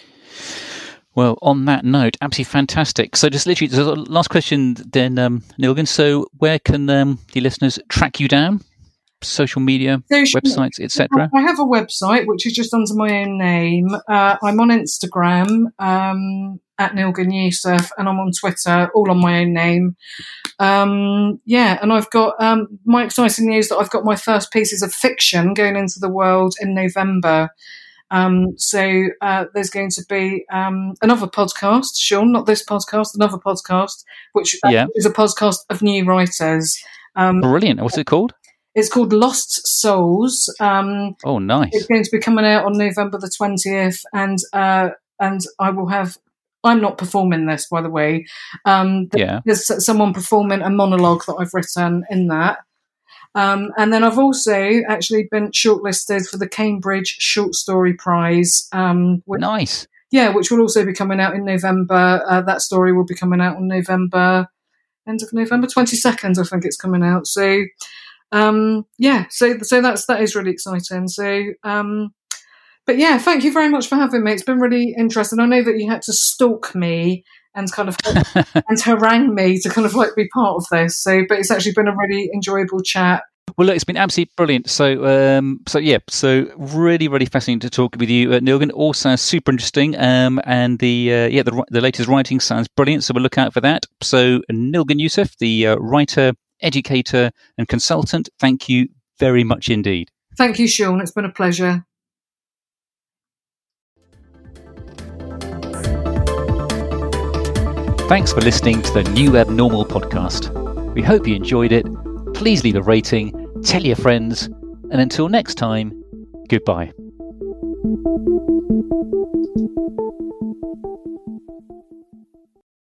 Well, on that note, absolutely fantastic. So just literally, so last question then, um, Nilgün. So where can um, the listeners track you down? Social media, Social- websites, et cetera? I have a website which is just under my own name. Uh, I'm on Instagram um, at Nilgün Yusuf, and I'm on Twitter, all on my own name. Um, yeah, and I've got um, my exciting news that I've got my first pieces of fiction going into the world in November. Um, so uh, there's going to be um, another podcast, Sean, not this podcast, another podcast, which uh, Yeah. is a podcast of new writers. Um, Brilliant. What's it called? it's called Lost Souls. Um, Oh, nice. it's going to be coming out on November the twentieth, and uh, and I will have. I'm not performing this, by the way. Um, Yeah. There's someone performing a monologue that I've written in that. Um, and then I've also actually been shortlisted for the Cambridge Short Story Prize. Um, which, Nice. yeah, which will also be coming out in November. Uh, that story will be coming out on November, end of November, twenty-second, I think it's coming out. So, um, yeah, so so that's that is really exciting. So, um, but yeah, thank you very much for having me. It's been really interesting. I know that you had to stalk me and kind of and harangue me to kind of like be part of this. So, but it's actually been a really enjoyable chat. Well, look, it's been absolutely brilliant. So, um, so yeah, so really, really fascinating to talk with you, uh, Nilgün. All sounds super interesting, um, and the uh, yeah, the the latest writing sounds brilliant. So we'll look out for that. So, Nilgün Yusuf, the uh, writer, educator, and consultant. Thank you very much indeed. Thank you, Sean. It's been a pleasure. Thanks for listening to the New Abnormal podcast. We hope you enjoyed it. Please leave a rating, tell your friends, and until next time, goodbye.